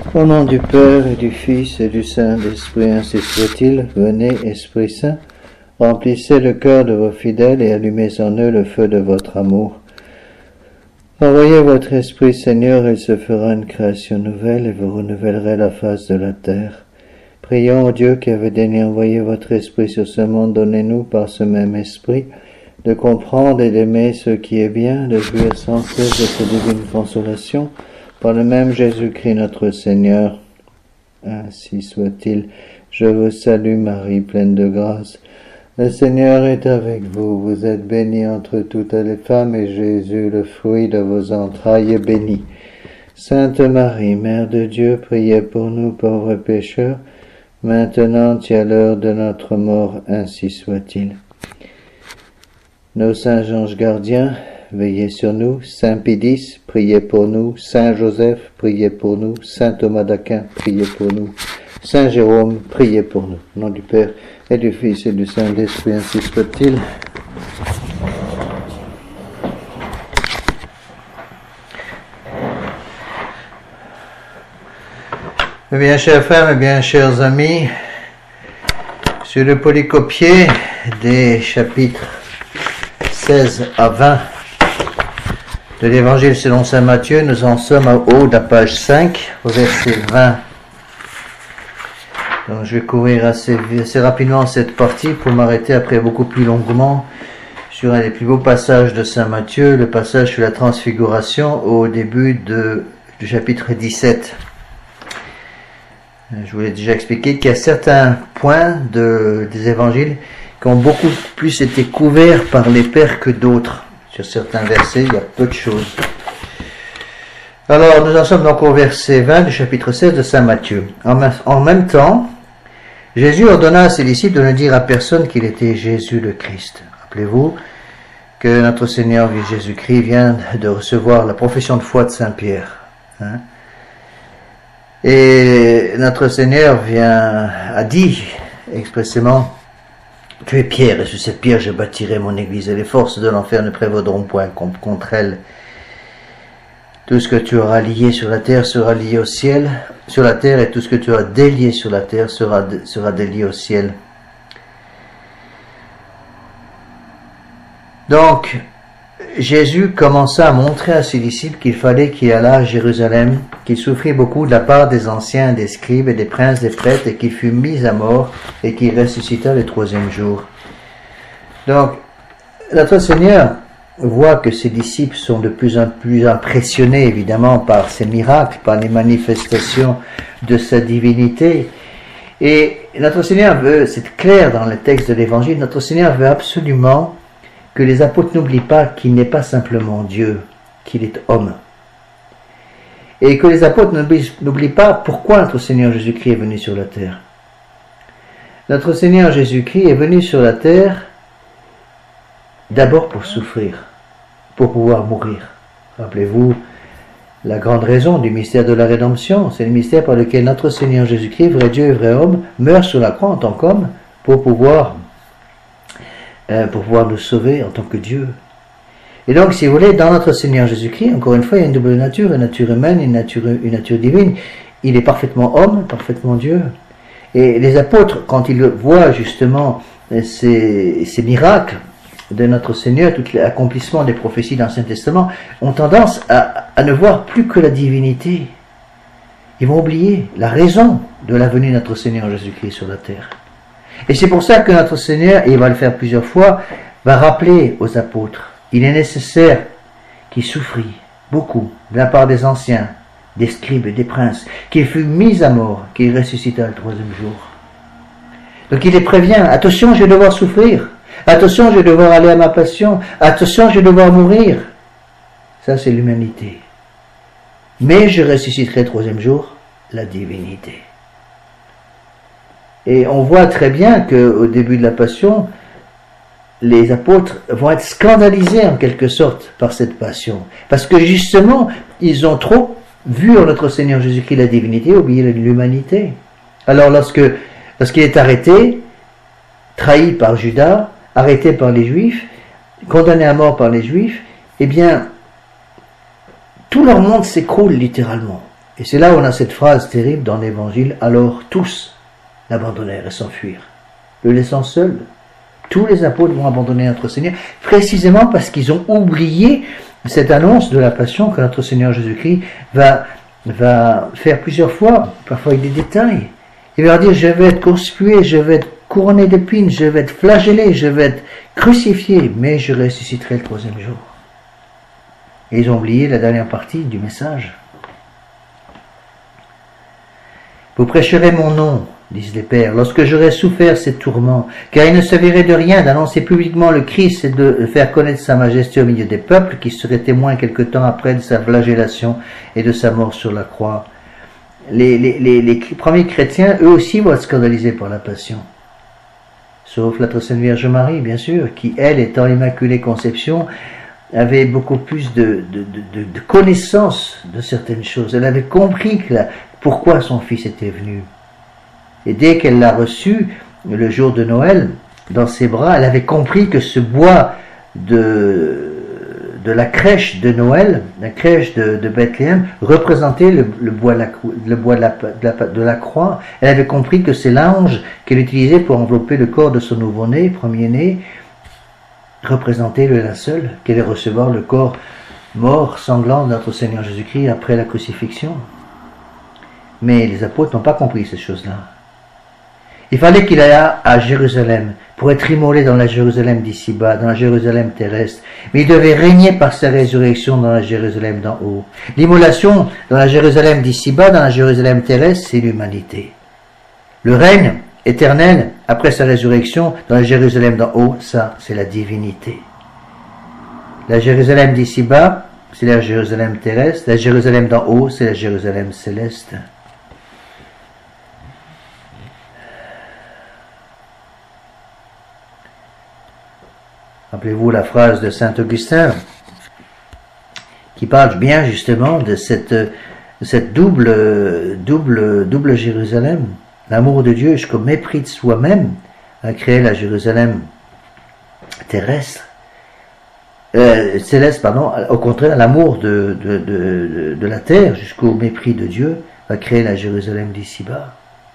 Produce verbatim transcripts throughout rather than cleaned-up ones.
Au nom du Père et du Fils et du Saint-Esprit, ainsi soit-il. Venez, Esprit Saint, remplissez le cœur de vos fidèles et allumez en eux le feu de votre amour. Envoyez votre Esprit, Seigneur, il se fera une création nouvelle et vous renouvellerez la face de la terre. Prions au Dieu qui avait daigné envoyer votre Esprit sur ce monde, donnez-nous par ce même Esprit de comprendre et d'aimer ce qui est bien, de jouir sans cesse de cette divine consolation, par le même Jésus-Christ notre Seigneur. Ainsi soit-il. Je vous salue Marie, pleine de grâce. Le Seigneur est avec vous. Vous êtes bénie entre toutes les femmes, et Jésus, le fruit de vos entrailles, est béni. Sainte Marie, Mère de Dieu, priez pour nous pauvres pécheurs, maintenant et à l'heure de notre mort. Ainsi soit-il. Nos saints anges gardiens, veillez sur nous. Saint Pédis, priez pour nous. Saint Joseph, priez pour nous. Saint Thomas d'Aquin, priez pour nous. Saint Jérôme, priez pour nous. Au nom du Père et du Fils et du Saint-Esprit, ainsi soit-il. Eh bien, chers frères, eh bien, chers amis, sur le polycopier des chapitres seize à vingt de l'Évangile selon saint Matthieu, nous en sommes au haut de la page cinq, au verset vingt. Donc, je vais courir assez, assez rapidement cette partie pour m'arrêter après beaucoup plus longuement sur un des plus beaux passages de saint Matthieu, le passage sur la transfiguration au début de, du chapitre dix-sept. Je vous l'ai déjà expliqué qu'il y a certains points de, des évangiles qui ont beaucoup plus été couverts par les pères que d'autres. Sur certains versets, il y a peu de choses. Alors, nous en sommes donc au verset vingt du chapitre seize de saint Matthieu. En, en même temps, Jésus ordonna à ses disciples de ne dire à personne qu'il était Jésus le Christ. Rappelez-vous que notre Seigneur Jésus-Christ vient de recevoir la profession de foi de saint Pierre. Hein? Et notre Seigneur vient, a dit expressément: tu es Pierre, et sur cette pierre je bâtirai mon église, et les forces de l'enfer ne prévaudront point contre elle. Tout ce que tu auras lié sur la terre sera lié au ciel, sur la terre, et tout ce que tu auras délié sur la terre sera, sera délié au ciel. Donc, Jésus commença à montrer à ses disciples qu'il fallait qu'il allât à Jérusalem, qu'il souffrit beaucoup de la part des anciens, des scribes et des princes, des prêtres, et qu'il fut mis à mort, et qu'il ressuscita le troisième jour. Donc, notre Seigneur voit que ses disciples sont de plus en plus impressionnés, évidemment, par ses miracles, par les manifestations de sa divinité. Et notre Seigneur veut, c'est clair dans le texte de l'Évangile, notre Seigneur veut absolument que les apôtres n'oublient pas qu'il n'est pas simplement Dieu, qu'il est homme. Et que les apôtres n'oublient pas pourquoi notre Seigneur Jésus-Christ est venu sur la terre. Notre Seigneur Jésus-Christ est venu sur la terre d'abord pour souffrir, pour pouvoir mourir. Rappelez-vous la grande raison du mystère de la rédemption, c'est le mystère par lequel notre Seigneur Jésus-Christ, vrai Dieu et vrai homme, meurt sur la croix en tant qu'homme pour pouvoir pour pouvoir nous sauver en tant que Dieu. Et donc, si vous voulez, dans notre Seigneur Jésus-Christ, encore une fois, il y a une double nature, une nature humaine et une nature, une nature divine. Il est parfaitement homme, parfaitement Dieu. Et les apôtres, quand ils voient justement ces, ces miracles de notre Seigneur, tout l'accomplissement des prophéties dans l'Ancien Testament, ont tendance à, à ne voir plus que la divinité. Ils vont oublier la raison de la venue de notre Seigneur Jésus-Christ sur la terre. Et c'est pour ça que notre Seigneur, et il va le faire plusieurs fois, va rappeler aux apôtres, il est nécessaire qu'il souffrit beaucoup de la part des anciens, des scribes et des princes, qu'il fut mis à mort, qu'il ressuscita le troisième jour. Donc il les prévient, attention, je vais devoir souffrir, attention, je vais devoir aller à ma passion, attention, je vais devoir mourir. Ça, c'est l'humanité. Mais je ressusciterai le troisième jour, la divinité. Et on voit très bien qu'au début de la Passion, les apôtres vont être scandalisés en quelque sorte par cette Passion. Parce que justement, ils ont trop vu en notre Seigneur Jésus-Christ la divinité, oublié l'humanité. Alors lorsque, lorsqu'il est arrêté, trahi par Judas, arrêté par les Juifs, condamné à mort par les Juifs, eh bien, tout leur monde s'écroule littéralement. Et c'est là où on a cette phrase terrible dans l'Évangile, alors tous l'abandonnèrent et s'enfuirent, le laissant seul. Tous les apôtres vont abandonner notre Seigneur, précisément parce qu'ils ont oublié cette annonce de la passion que notre Seigneur Jésus-Christ va, va faire plusieurs fois, parfois avec des détails. Il va leur dire, je vais être conspué, je vais être couronné d'épines, je vais être flagellé, je vais être crucifié, mais je ressusciterai le troisième jour. Et ils ont oublié la dernière partie du message. Vous prêcherez mon nom, disent les pères, lorsque j'aurai souffert ces tourments, car il ne servirait de rien d'annoncer publiquement le Christ et de faire connaître sa majesté au milieu des peuples, qui seraient témoins quelque temps après de sa flagellation et de sa mort sur la croix. Les, les, les, les premiers chrétiens, eux aussi, vont être scandalisés par la passion. Sauf la très sainte Vierge Marie, bien sûr, qui, elle, étant l'Immaculée Conception, avait beaucoup plus de, de, de, de connaissance de certaines choses. Elle avait compris que la, pourquoi son fils était venu. Et dès qu'elle l'a reçu, le jour de Noël, dans ses bras, elle avait compris que ce bois de, de la crèche de Noël, la crèche de, de Bethléem, représentait le, le bois, de la, le bois de, la, de, la, de la croix. Elle avait compris que c'est l'ange qu'elle utilisait pour envelopper le corps de son nouveau-né, premier-né, représentait le linceul, qu'elle allait recevoir le corps mort, sanglant de notre Seigneur Jésus-Christ après la crucifixion. Mais les apôtres n'ont pas compris ces choses-là. Il fallait qu'il aille à Jérusalem pour être immolé dans la Jérusalem d'ici-bas, dans la Jérusalem terrestre. Mais il devait régner par sa résurrection dans la Jérusalem d'en haut. L'immolation dans la Jérusalem d'ici-bas, dans la Jérusalem terrestre, c'est l'humanité. Le règne éternel, après sa résurrection, dans la Jérusalem d'en haut, ça, c'est la divinité. La Jérusalem d'ici-bas, c'est la Jérusalem terrestre. La Jérusalem d'en haut, c'est la Jérusalem céleste. Rappelez-vous la phrase de saint Augustin qui parle bien justement de cette, cette double, double, double Jérusalem. L'amour de Dieu jusqu'au mépris de soi-même a créé la Jérusalem terrestre, euh, céleste, pardon. Au contraire, l'amour de, de, de, de la terre jusqu'au mépris de Dieu a créé la Jérusalem d'ici-bas.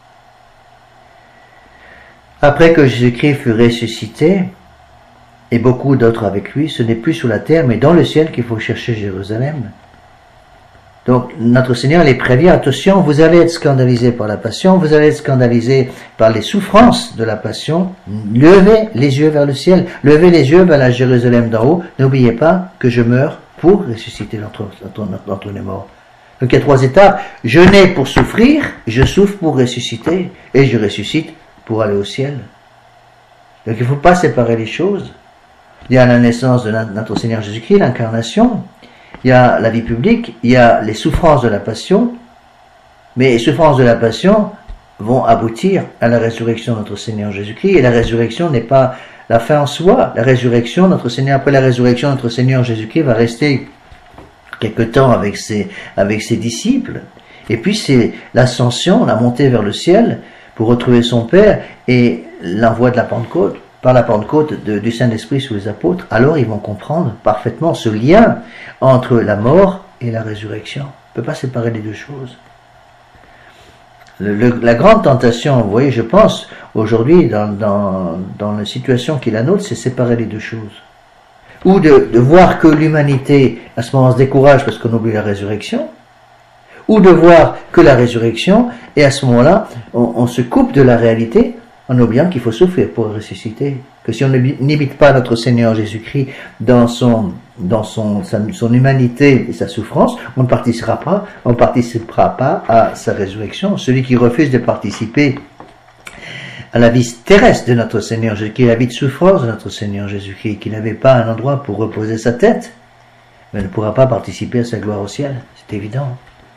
Après que Jésus-Christ fut ressuscité, et beaucoup d'autres avec lui, ce n'est plus sur la terre, mais dans le ciel qu'il faut chercher Jérusalem. Donc, notre Seigneur les prévient, attention, vous allez être scandalisés par la passion, vous allez être scandalisés par les souffrances de la passion. Levez les yeux vers le ciel, levez les yeux vers la Jérusalem d'en haut. N'oubliez pas que je meurs pour ressusciter d'entre les morts. Donc, il y a trois étapes. Je nais pour souffrir, je souffre pour ressusciter, et je ressuscite pour aller au ciel. Donc, il ne faut pas séparer les choses. Il y a la naissance de notre Seigneur Jésus-Christ, l'incarnation, il y a la vie publique, il y a les souffrances de la passion, mais les souffrances de la passion vont aboutir à la résurrection de notre Seigneur Jésus-Christ, et la résurrection n'est pas la fin en soi. La résurrection, notre Seigneur, après la résurrection, notre Seigneur Jésus-Christ va rester quelque temps avec ses, avec ses disciples, et puis c'est l'ascension, la montée vers le ciel pour retrouver son Père, et l'envoi de la Pentecôte, par la Pentecôte de, du Saint-Esprit sous les apôtres. Alors ils vont comprendre parfaitement ce lien entre la mort et la résurrection. On ne peut pas séparer les deux choses. Le, le, la grande tentation, vous voyez, je pense, aujourd'hui, dans, dans, dans la situation qui est la nôtre, c'est séparer les deux choses. Ou de, de voir que l'humanité, à ce moment, se décourage parce qu'on oublie la résurrection, ou de voir que la résurrection, et à ce moment-là, on, on se coupe de la réalité, en oubliant qu'il faut souffrir pour ressusciter. Que si on n'imite pas notre Seigneur Jésus-Christ dans son, dans son, sa, son humanité et sa souffrance, on ne participera pas, on ne participera pas à sa résurrection. Celui qui refuse de participer à la vie terrestre de notre Seigneur Jésus-Christ, la vie de souffrance de notre Seigneur Jésus-Christ, qui n'avait pas un endroit pour reposer sa tête, mais ne pourra pas participer à sa gloire au ciel. C'est évident.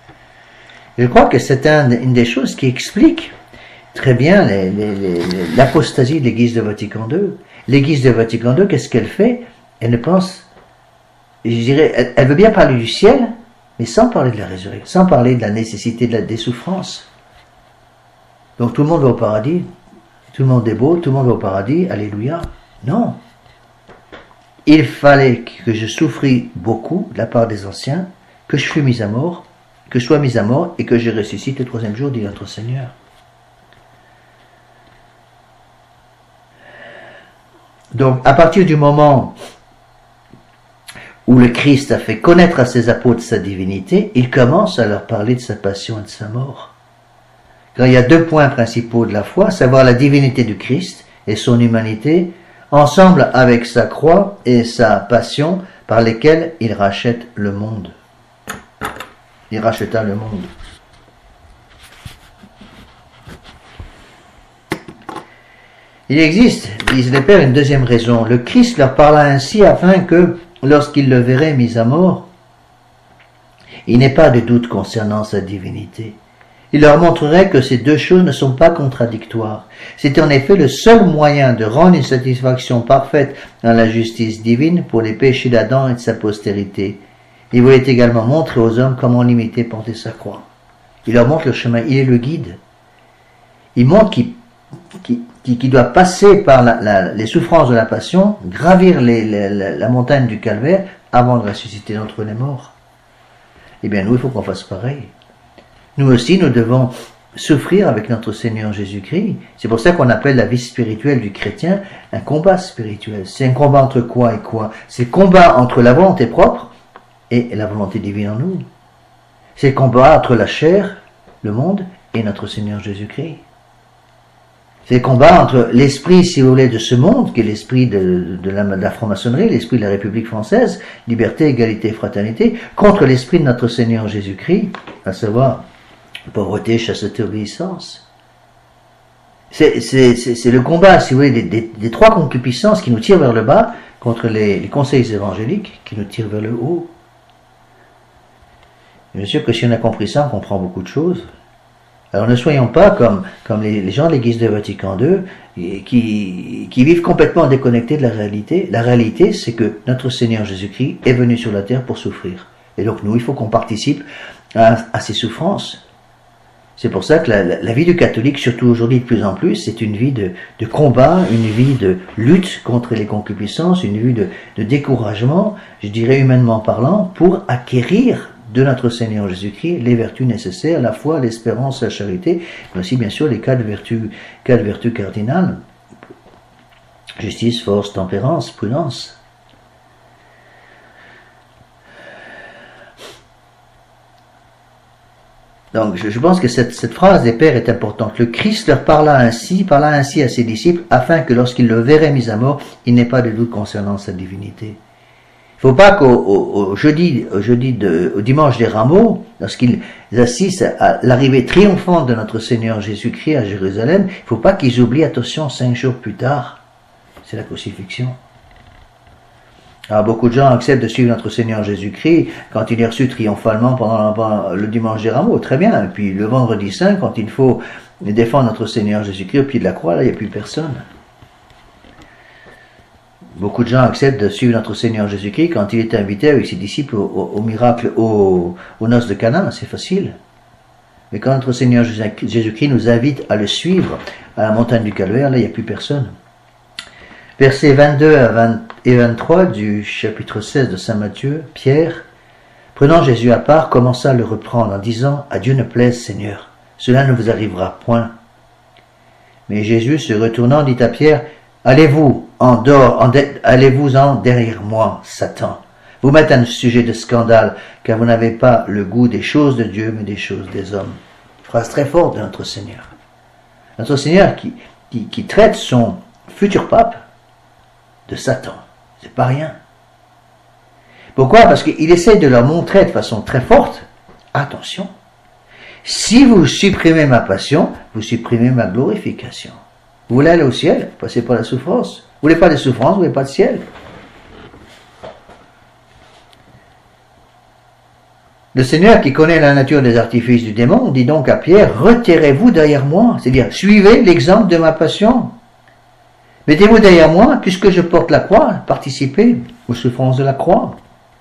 Je crois que c'est un, une des choses qui explique très bien l'apostasie de l'Église de Vatican deux. L'Église de Vatican deux, qu'est-ce qu'elle fait? Elle ne pense, je dirais, elle, elle veut bien parler du ciel, mais sans parler de la résurrection, sans parler de la nécessité de la, des souffrances. Donc tout le monde va au paradis, tout le monde est beau, tout le monde va au paradis, alléluia. Non. Il fallait que je souffris beaucoup de la part des anciens, que je fus mis à mort, que je sois mis à mort et que je ressuscite le troisième jour, dit notre Seigneur. Donc, à partir du moment où le Christ a fait connaître à ses apôtres sa divinité, il commence à leur parler de sa passion et de sa mort. Car il y a deux points principaux de la foi, savoir la divinité du Christ et son humanité, ensemble avec sa croix et sa passion par lesquelles il rachète le monde. Il racheta le monde. Il existe, disent les pères, une deuxième raison. Le Christ leur parla ainsi afin que, lorsqu'ils le verraient mis à mort, il n'ait pas de doute concernant sa divinité. Il leur montrerait que ces deux choses ne sont pas contradictoires. C'est en effet le seul moyen de rendre une satisfaction parfaite dans la justice divine pour les péchés d'Adam et de sa postérité. Il voulait également montrer aux hommes comment l'imiter porter sa croix. Il leur montre le chemin, il est le guide. Il montre qu'il qui, qui, qui doit passer par la, la, les souffrances de la passion, gravir les, les, la, la montagne du calvaire avant de ressusciter d'entre les morts. Eh bien nous, il faut qu'on fasse pareil. Nous aussi, nous devons souffrir avec notre Seigneur Jésus-Christ. C'est pour ça qu'on appelle la vie spirituelle du chrétien un combat spirituel. C'est un combat entre quoi et quoi? C'est le combat entre la volonté propre et la volonté divine en nous. C'est le combat entre la chair, le monde, et notre Seigneur Jésus-Christ. C'est le combat entre l'esprit, si vous voulez, de ce monde, qui est l'esprit de, de, la, de la franc-maçonnerie, l'esprit de la République française, liberté, égalité, fraternité, contre l'esprit de notre Seigneur Jésus-Christ, à savoir pauvreté, chasteté, obéissance. C'est, c'est, c'est, c'est le combat, si vous voulez, des, des, des trois concupiscences qui nous tirent vers le bas, contre les, les conseils évangéliques qui nous tirent vers le haut. Et bien sûr que si on a compris ça, on comprend beaucoup de choses. Alors ne soyons pas comme, comme les, les gens de l'Église de Vatican deux qui, qui vivent complètement déconnectés de la réalité. La réalité, c'est que notre Seigneur Jésus-Christ est venu sur la terre pour souffrir. Et donc nous, il faut qu'on participe à, à ses souffrances. C'est pour ça que la, la, la vie du catholique, surtout aujourd'hui de plus en plus, c'est une vie de, de combat, une vie de lutte contre les concupiscences, une vie de, de découragement, je dirais humainement parlant, pour acquérir de notre Seigneur Jésus-Christ les vertus nécessaires, la foi, l'espérance, la charité, mais aussi bien sûr les quatre vertus, quatre vertus cardinales: justice, force, tempérance, prudence. Donc je, je pense que cette, cette phrase des pères est importante. Le Christ leur parla ainsi, parla ainsi à ses disciples, afin que lorsqu'ils le verraient mis à mort, il n'ait pas de doute concernant sa divinité. Il ne faut pas qu'au au, au jeudi, au, jeudi de, au dimanche des Rameaux, lorsqu'ils assistent à l'arrivée triomphante de notre Seigneur Jésus-Christ à Jérusalem, il ne faut pas qu'ils oublient, attention, cinq jours plus tard, c'est la crucifixion. Alors beaucoup de gens acceptent de suivre notre Seigneur Jésus-Christ quand il est reçu triomphalement pendant, pendant le dimanche des Rameaux, très bien. Et puis le vendredi saint, quand il faut défendre notre Seigneur Jésus-Christ au pied de la croix, là il n'y a plus personne. Beaucoup de gens acceptent de suivre notre Seigneur Jésus-Christ quand il est invité avec ses disciples au, au, au miracle, au, aux noces de Cana, c'est facile. Mais quand notre Seigneur Jésus-Christ nous invite à le suivre à la montagne du Calvaire, là il n'y a plus personne. Versets vingt-deux à vingt et vingt-trois du chapitre seize de saint Matthieu, Pierre, prenant Jésus à part, commença à le reprendre en disant: « À Dieu ne plaise, Seigneur, cela ne vous arrivera point. » Mais Jésus, se retournant, dit à Pierre: « Allez-vous en dehors, en de, allez-vous-en derrière moi, Satan. Vous m'êtes un sujet de scandale, car vous n'avez pas le goût des choses de Dieu, mais des choses des hommes. » Phrase très forte de notre Seigneur. Notre Seigneur qui, qui, qui traite son futur pape de Satan. C'est pas rien. Pourquoi? Parce qu'il essaie de leur montrer de façon très forte: attention, si vous supprimez ma passion, vous supprimez ma glorification. Vous voulez aller au ciel, passez par la souffrance. Vous voulez pas de souffrance, vous voulez pas de ciel. Le Seigneur, qui connaît la nature des artifices du démon, dit donc à Pierre: retirez-vous derrière moi, c'est-à-dire suivez l'exemple de ma passion. Mettez-vous derrière moi, puisque je porte la croix, participez aux souffrances de la croix.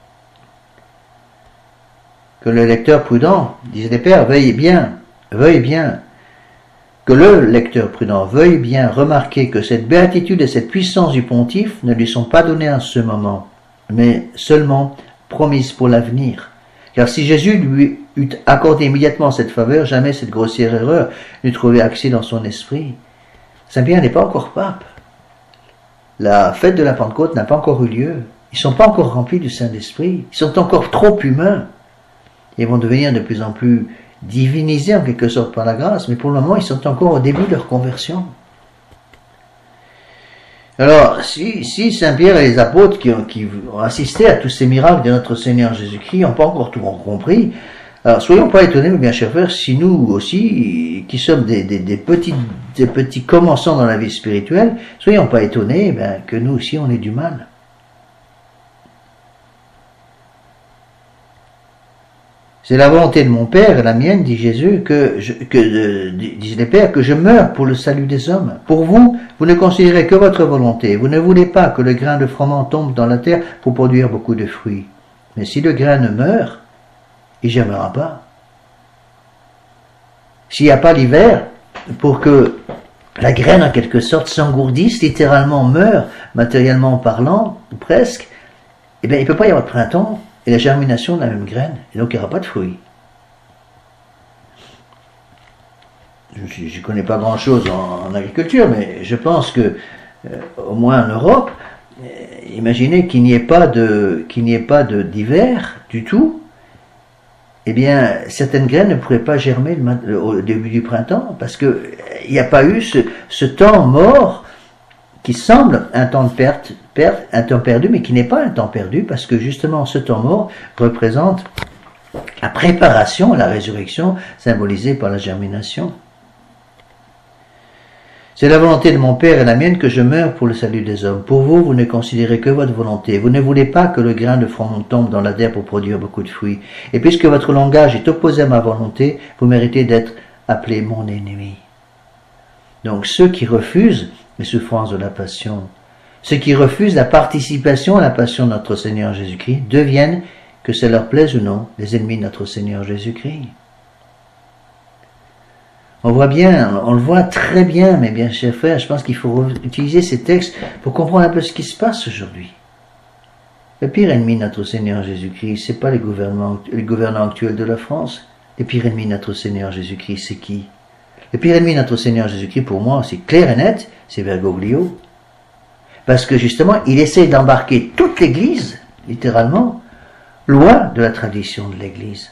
Que le lecteur prudent, disent les pères, veuille bien, veuille bien, que le lecteur prudent veuille bien remarquer que cette béatitude et cette puissance du pontife ne lui sont pas données en ce moment, mais seulement promises pour l'avenir. Car si Jésus lui eût accordé immédiatement cette faveur, jamais cette grossière erreur n'eût trouvé accès dans son esprit. Saint-Pierre n'est pas encore pape. La fête de la Pentecôte n'a pas encore eu lieu. Ils ne sont pas encore remplis du Saint-Esprit. Ils sont encore trop humains. Ils vont devenir de plus en plus divinisés en quelque sorte par la grâce, mais pour le moment, ils sont encore au début de leur conversion. Alors, si, si Saint-Pierre et les apôtres qui ont, qui ont assisté à tous ces miracles de notre Seigneur Jésus-Christ n'ont pas encore tout compris, alors soyons pas étonnés, mes bien chers frères, si nous aussi, qui sommes des, des, des, petits, des petits commençants dans la vie spirituelle, soyons pas étonnés ben, que nous aussi on ait du mal. C'est la volonté de mon Père et la mienne, dit Jésus, que, je, que euh, disent les Pères, que je meure pour le salut des hommes. Pour vous, vous ne considérez que votre volonté. Vous ne voulez pas que le grain de froment tombe dans la terre pour produire beaucoup de fruits. Mais si le grain ne meurt, il ne germera pas. S'il n'y a pas l'hiver, pour que la graine en quelque sorte s'engourdisse, littéralement meure, matériellement parlant, ou presque, eh bien il ne peut pas y avoir de printemps. Et la germination de la même graine, et donc il n'y aura pas de fruits. Je ne connais pas grand-chose en, en agriculture, mais je pense que, euh, au moins en Europe, euh, imaginez qu'il n'y ait pas de, qu'il n'y ait pas de d'hiver du tout, eh bien, certaines graines ne pourraient pas germer le, le, au début du printemps, parce que il n'y a pas eu ce, ce temps mort qui semble un temps de perte, perte, un temps perdu, mais qui n'est pas un temps perdu, parce que justement ce temps mort représente la préparation à la résurrection, symbolisée par la germination. C'est la volonté de mon Père et la mienne que je meure pour le salut des hommes. Pour vous, vous ne considérez que votre volonté. Vous ne voulez pas que le grain de froment tombe dans la terre pour produire beaucoup de fruits. Et puisque votre langage est opposé à ma volonté, vous méritez d'être appelé mon ennemi. Donc ceux qui refusent les souffrances de la passion, ceux qui refusent la participation à la passion de notre Seigneur Jésus-Christ, deviennent, que ça leur plaise ou non, les ennemis de notre Seigneur Jésus-Christ. On voit bien, on le voit très bien, mes bien chers frères, je pense qu'il faut utiliser ces textes pour comprendre un peu ce qui se passe aujourd'hui. Le pire ennemi de notre Seigneur Jésus-Christ, c'est pas les gouvernements, les gouvernants actuels de la France. Le pire ennemi de notre Seigneur Jésus-Christ, c'est qui? Le pire ennemi de notre Seigneur Jésus-Christ, pour moi, c'est clair et net, c'est Bergoglio. Parce que justement, il essaie d'embarquer toute l'Église, littéralement, loin de la tradition de l'Église.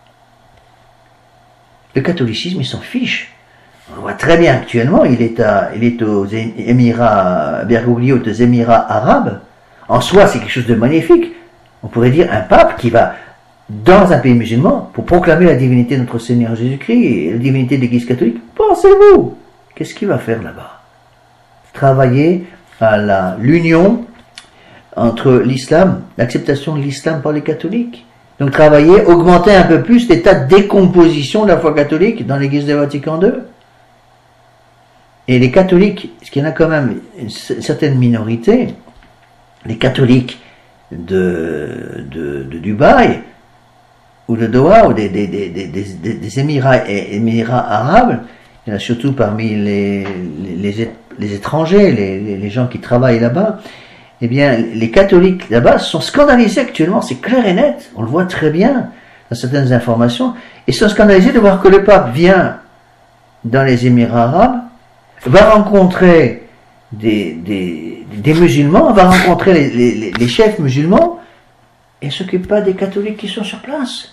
Le catholicisme, il s'en fiche. On le voit très bien actuellement, il est, à, il est aux Émirats, Bergoglio aux Émirats arabes. En soi, c'est quelque chose de magnifique. On pourrait dire un pape qui va dans un pays musulman pour proclamer la divinité de notre Seigneur Jésus-Christ et la divinité de l'Église catholique. Pensez-vous, qu'est-ce qu'il va faire là-bas? Travailler à la, l'union entre l'islam, l'acceptation de l'islam par les catholiques. Donc travailler, augmenter un peu plus l'état de décomposition de la foi catholique dans l'Église de Vatican deux. Et les catholiques, parce qu'il y en a quand même une certaine minorité, les catholiques de, de, de Dubaï, ou de Doha, ou des, des, des, des, des, des Émirats, Émirats arabes, il y en a surtout parmi les, les, les, les étrangers, les, les, les gens qui travaillent là-bas, eh bien, les catholiques là-bas sont scandalisés actuellement, c'est clair et net, on le voit très bien dans certaines informations, et sont scandalisés de voir que le pape vient dans les Émirats arabes, va rencontrer des, des, des musulmans, va rencontrer les, les, les chefs musulmans, et ne s'occupe pas des catholiques qui sont sur place.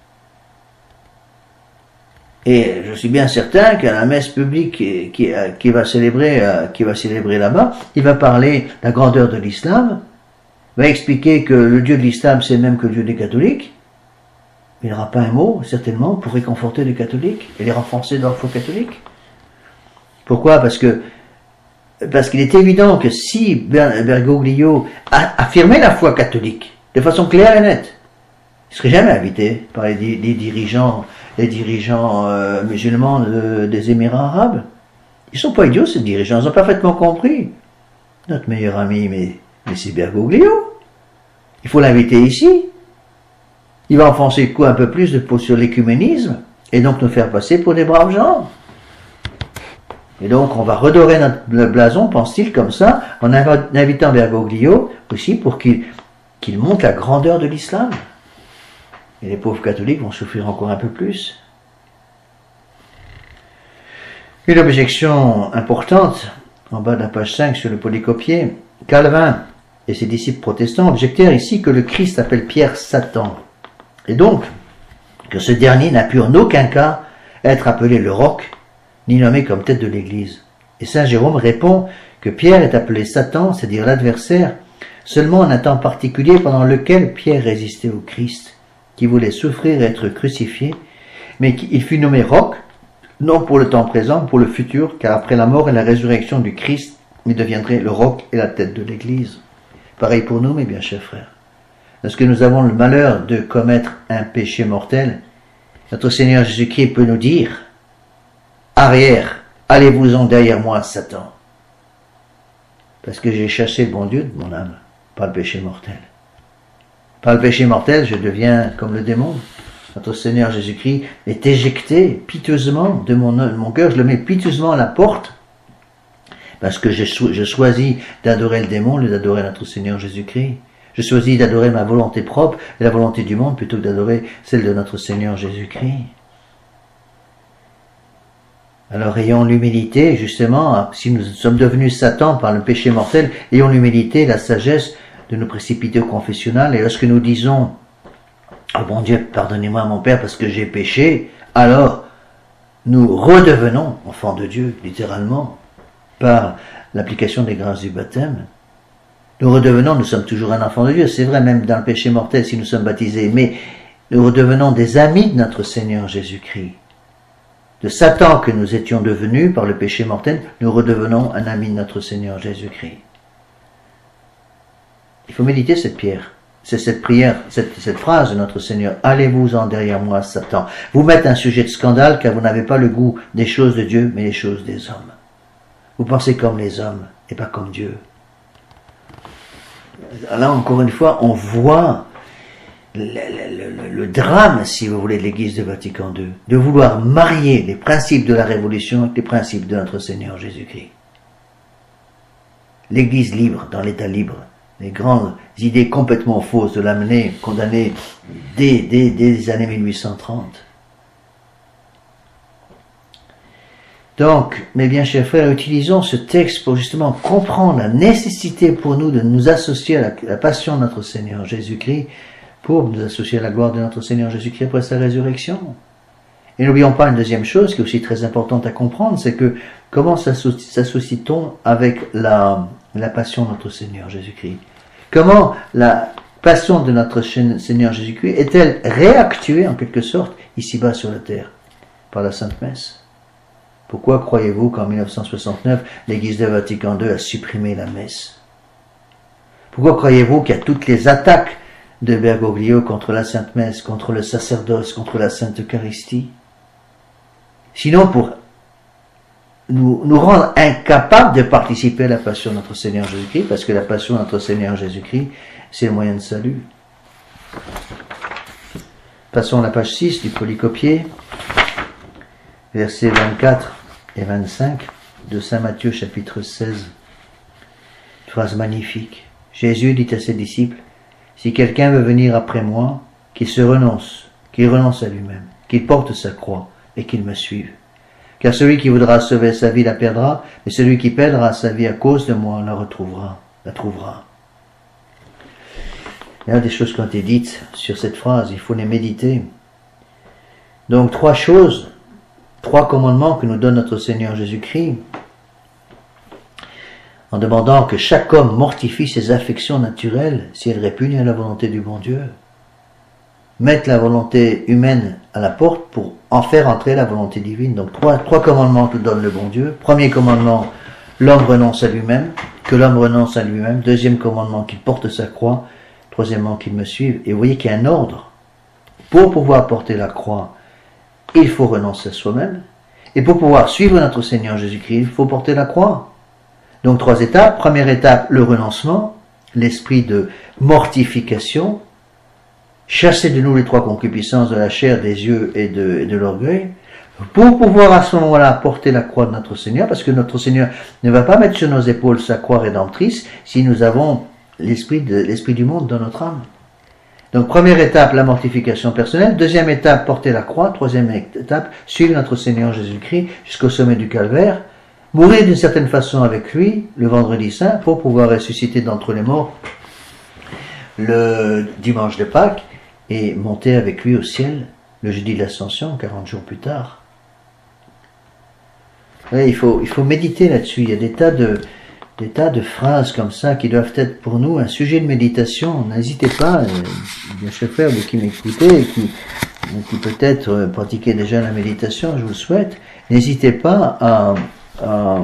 Et je suis bien certain qu'à la messe publique qui, qui, qui va célébrer, qui va célébrer là-bas, il va parler de la grandeur de l'islam, va expliquer que le Dieu de l'islam c'est le même que le Dieu des catholiques. Il n'y aura pas un mot, certainement, pour réconforter les catholiques et les renforcer dans la foi catholique. Pourquoi? Parce que parce qu'il est évident que si Bergoglio a affirmé la foi catholique de façon claire et nette, il ne serait jamais invité par les, les dirigeants, les dirigeants euh, musulmans de, des Émirats arabes. Ils ne sont pas idiots, ces dirigeants, ils ont parfaitement compris. Notre meilleur ami, mais, mais c'est Bergoglio. Il faut l'inviter ici. Il va enfoncer le coup un peu plus de peau sur l'écuménisme et donc nous faire passer pour des braves gens. Et donc on va redorer notre blason, pense-t-il, comme ça, en invitant Bergoglio aussi pour qu'il qu'il montre la grandeur de l'islam. Et les pauvres catholiques vont souffrir encore un peu plus. Une objection importante, en bas de la page cinq sur le polycopier, Calvin et ses disciples protestants objectèrent ici que le Christ appelle Pierre Satan, et donc que ce dernier n'a pu en aucun cas être appelé le roc, ni nommé comme tête de l'Église. Et saint Jérôme répond que Pierre est appelé Satan, c'est-à-dire l'adversaire, seulement en un temps particulier pendant lequel Pierre résistait au Christ, qui voulait souffrir et être crucifié, mais qu'il fut nommé roc, non pour le temps présent, pour le futur, car après la mort et la résurrection du Christ, il deviendrait le roc et la tête de l'Église. Pareil pour nous, mes bien chers frères. Lorsque nous avons le malheur de commettre un péché mortel, notre Seigneur Jésus-Christ peut nous dire « Arrière, allez-vous-en derrière moi, Satan !» Parce que j'ai chassé le bon Dieu de mon âme, par le péché mortel. Par le péché mortel, je deviens comme le démon. Notre Seigneur Jésus-Christ est éjecté piteusement de mon, de mon cœur, je le mets piteusement à la porte, parce que je, je choisis d'adorer le démon au lieu d'adorer notre Seigneur Jésus-Christ. Je choisis d'adorer ma volonté propre et la volonté du monde plutôt que d'adorer celle de notre Seigneur Jésus-Christ. Alors ayons l'humilité, justement, si nous sommes devenus Satan par le péché mortel, ayons l'humilité, la sagesse de nous précipiter au confessionnal, et lorsque nous disons « Oh mon Dieu, pardonnez-moi mon Père parce que j'ai péché », alors nous redevenons enfants de Dieu, littéralement, par l'application des grâces du baptême. Nous redevenons, nous sommes toujours un enfant de Dieu, c'est vrai, même dans le péché mortel si nous sommes baptisés, mais nous redevenons des amis de notre Seigneur Jésus-Christ. De Satan que nous étions devenus par le péché mortel, nous redevenons un ami de notre Seigneur Jésus-Christ. Il faut méditer cette pierre. C'est cette prière, cette, cette phrase de notre Seigneur, « Allez-vous-en derrière moi, Satan ». Vous m'êtes un sujet de scandale car vous n'avez pas le goût des choses de Dieu, mais les choses des hommes. Vous pensez comme les hommes et pas comme Dieu. Là, encore une fois, on voit le, le, le, le drame, si vous voulez, de l'Église de Vatican deux, de vouloir marier les principes de la Révolution avec les principes de notre Seigneur Jésus-Christ. L'Église libre, dans l'état libre, les grandes idées complètement fausses de l'amener, condamnées dès, dès, dès les années mille huit cent trente. Donc, mes bien chers frères, utilisons ce texte pour justement comprendre la nécessité pour nous de nous associer à la, la passion de notre Seigneur Jésus-Christ, pour nous associer à la gloire de notre Seigneur Jésus-Christ après sa résurrection. Et n'oublions pas une deuxième chose qui est aussi très importante à comprendre, c'est que comment s'associe-t-on avec la, la passion de notre Seigneur Jésus-Christ? Comment la passion de notre Seigneur Jésus-Christ est-elle réactuée en quelque sorte ici-bas sur la terre par la Sainte Messe? Pourquoi croyez-vous qu'en mille neuf cent soixante-neuf, l'Église de Vatican deux a supprimé la messe? Pourquoi croyez-vous qu'il y a toutes les attaques de Bergoglio contre la Sainte Messe, contre le sacerdoce, contre la Sainte Eucharistie? Sinon pour nous, nous rendre incapables de participer à la passion de notre Seigneur Jésus-Christ, parce que la passion de notre Seigneur Jésus-Christ, c'est le moyen de salut. Passons à la page six du polycopier, versets vingt-quatre et vingt-cinq de saint Matthieu chapitre seize. Une phrase magnifique. Jésus dit à ses disciples, « Si quelqu'un veut venir après moi, qu'il se renonce, qu'il renonce à lui-même, qu'il porte sa croix et qu'il me suive. Car celui qui voudra sauver sa vie la perdra, mais celui qui perdra sa vie à cause de moi la retrouvera, la trouvera. » Il y a des choses qui ont été dites sur cette phrase, il faut les méditer. Donc trois choses, trois commandements que nous donne notre Seigneur Jésus-Christ, en demandant que chaque homme mortifie ses affections naturelles si elles répugnent à la volonté du bon Dieu. Mettre la volonté humaine à la porte pour en faire entrer la volonté divine. Donc trois, trois commandements que donne le bon Dieu. Premier commandement, l'homme renonce à lui-même, que l'homme renonce à lui-même. Deuxième commandement, qu'il porte sa croix. Troisièmement, qu'il me suive. Et vous voyez qu'il y a un ordre. Pour pouvoir porter la croix, il faut renoncer à soi-même. Et pour pouvoir suivre notre Seigneur Jésus-Christ, il faut porter la croix. Donc trois étapes. Première étape, le renoncement, l'esprit de mortification. Chasser de nous les trois concupiscences de la chair, des yeux et de, et de l'orgueil. Pour pouvoir à ce moment-là porter la croix de notre Seigneur, parce que notre Seigneur ne va pas mettre sur nos épaules sa croix rédemptrice si nous avons l'esprit de l'esprit du monde dans notre âme. Donc première étape, la mortification personnelle. Deuxième étape, porter la croix. Troisième étape, suivre notre Seigneur Jésus-Christ jusqu'au sommet du calvaire. Mourir d'une certaine façon avec lui le vendredi saint pour pouvoir ressusciter d'entre les morts le dimanche de Pâques et monter avec lui au ciel le jeudi de l'Ascension, quarante jours plus tard. Oui, il faut, il faut méditer là-dessus. Il y a des tas de, des tas de phrases comme ça qui doivent être pour nous un sujet de méditation. N'hésitez pas, bien cher frère, vous qui m'écoutez et qui, qui peut-être pratiquez déjà la méditation, je vous le souhaite, n'hésitez pas à, à,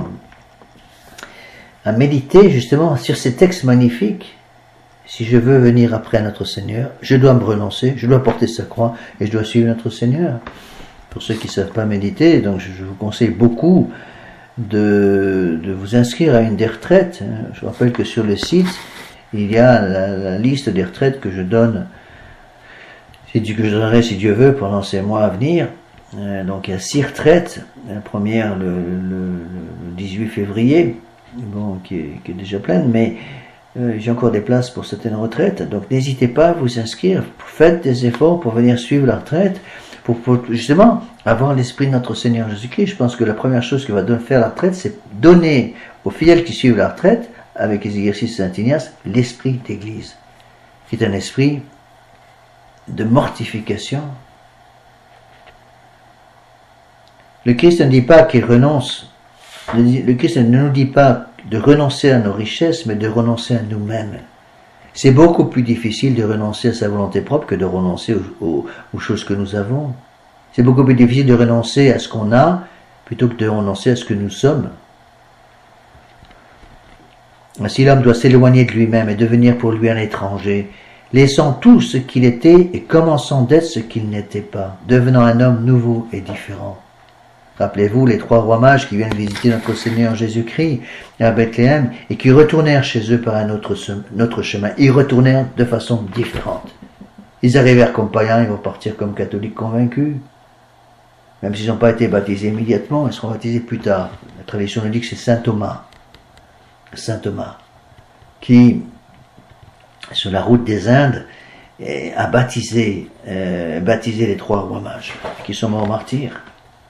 à méditer justement sur ces textes magnifiques. Si je veux venir après notre Seigneur, je dois me renoncer, je dois porter sa croix et je dois suivre notre Seigneur. Pour ceux qui ne savent pas méditer, donc je vous conseille beaucoup de, de vous inscrire à une des retraites. Je vous rappelle que sur le site, il y a la, la liste des retraites que je donne, que je donnerai si Dieu veut pendant ces mois à venir. Donc il y a six retraites. La première le, le, le dix-huit février, bon, qui est, qui est déjà pleine, mais Euh, j'ai encore des places pour certaines retraites, donc n'hésitez pas à vous inscrire, faites des efforts pour venir suivre la retraite, pour, pour justement avoir l'esprit de notre Seigneur Jésus-Christ. Je pense que la première chose que va faire la retraite, c'est donner aux fidèles qui suivent la retraite, avec les exercices de Saint Ignace, l'esprit d'Église, qui est un esprit de mortification. Le Christ ne dit pas qu'il renonce, le Christ ne nous dit pas de renoncer à nos richesses, mais de renoncer à nous-mêmes. C'est beaucoup plus difficile de renoncer à sa volonté propre que de renoncer aux, aux, aux choses que nous avons. C'est beaucoup plus difficile de renoncer à ce qu'on a, plutôt que de renoncer à ce que nous sommes. Ainsi l'homme doit s'éloigner de lui-même et devenir pour lui un étranger, laissant tout ce qu'il était et commençant d'être ce qu'il n'était pas, devenant un homme nouveau et différent. Rappelez-vous les trois rois mages qui viennent visiter notre Seigneur Jésus-Christ à Bethléem et qui retournèrent chez eux par un autre, autre chemin. Ils retournèrent de façon différente. Ils arrivèrent comme païens, ils vont partir comme catholiques convaincus. Même s'ils n'ont pas été baptisés immédiatement, ils seront baptisés plus tard. La tradition nous dit que c'est Saint Thomas. Saint Thomas, qui, sur la route des Indes, a baptisé, euh, baptisé les trois rois mages, qui sont morts martyrs.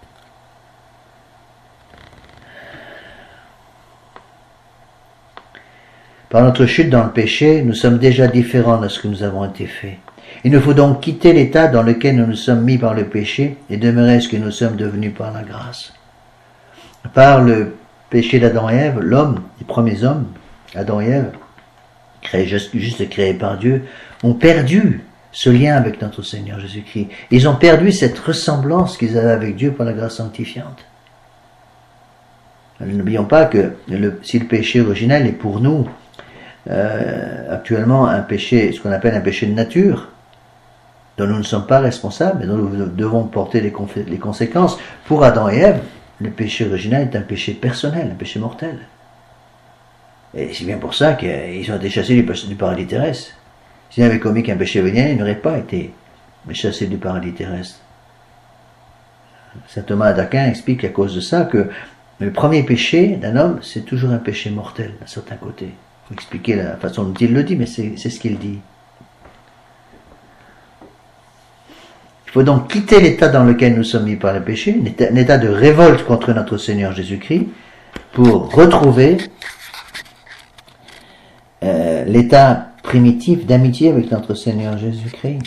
Par notre chute dans le péché, nous sommes déjà différents de ce que nous avons été faits. Il nous faut donc quitter l'état dans lequel nous nous sommes mis par le péché et demeurer ce que nous sommes devenus par la grâce. Par le péché d'Adam et Ève, l'homme, les premiers hommes, Adam et Ève, créés juste, juste créés par Dieu, ont perdu ce lien avec notre Seigneur Jésus-Christ. Ils ont perdu cette ressemblance qu'ils avaient avec Dieu par la grâce sanctifiante. N'oublions pas que le, si le péché originel est pour nous Euh, actuellement un péché, ce qu'on appelle un péché de nature, dont nous ne sommes pas responsables, mais dont nous devons porter les, les conséquences. Pour Adam et Ève, le péché original est un péché personnel, un péché mortel. Et c'est bien pour ça qu'ils ont été chassés du, du paradis terrestre. S'ils n'avaient commis qu'un péché original, ils n'auraient pas été chassés du paradis terrestre. Saint Thomas d'Aquin explique à cause de ça que le premier péché d'un homme, c'est toujours un péché mortel, d'un certain côté. Il faut expliquer la façon dont il le dit, mais c'est ce qu'il dit. Il faut donc quitter l'état dans lequel nous sommes mis par le péché, un état, un état de révolte contre notre Seigneur Jésus-Christ, pour retrouver euh, l'état primitif d'amitié avec notre Seigneur Jésus-Christ.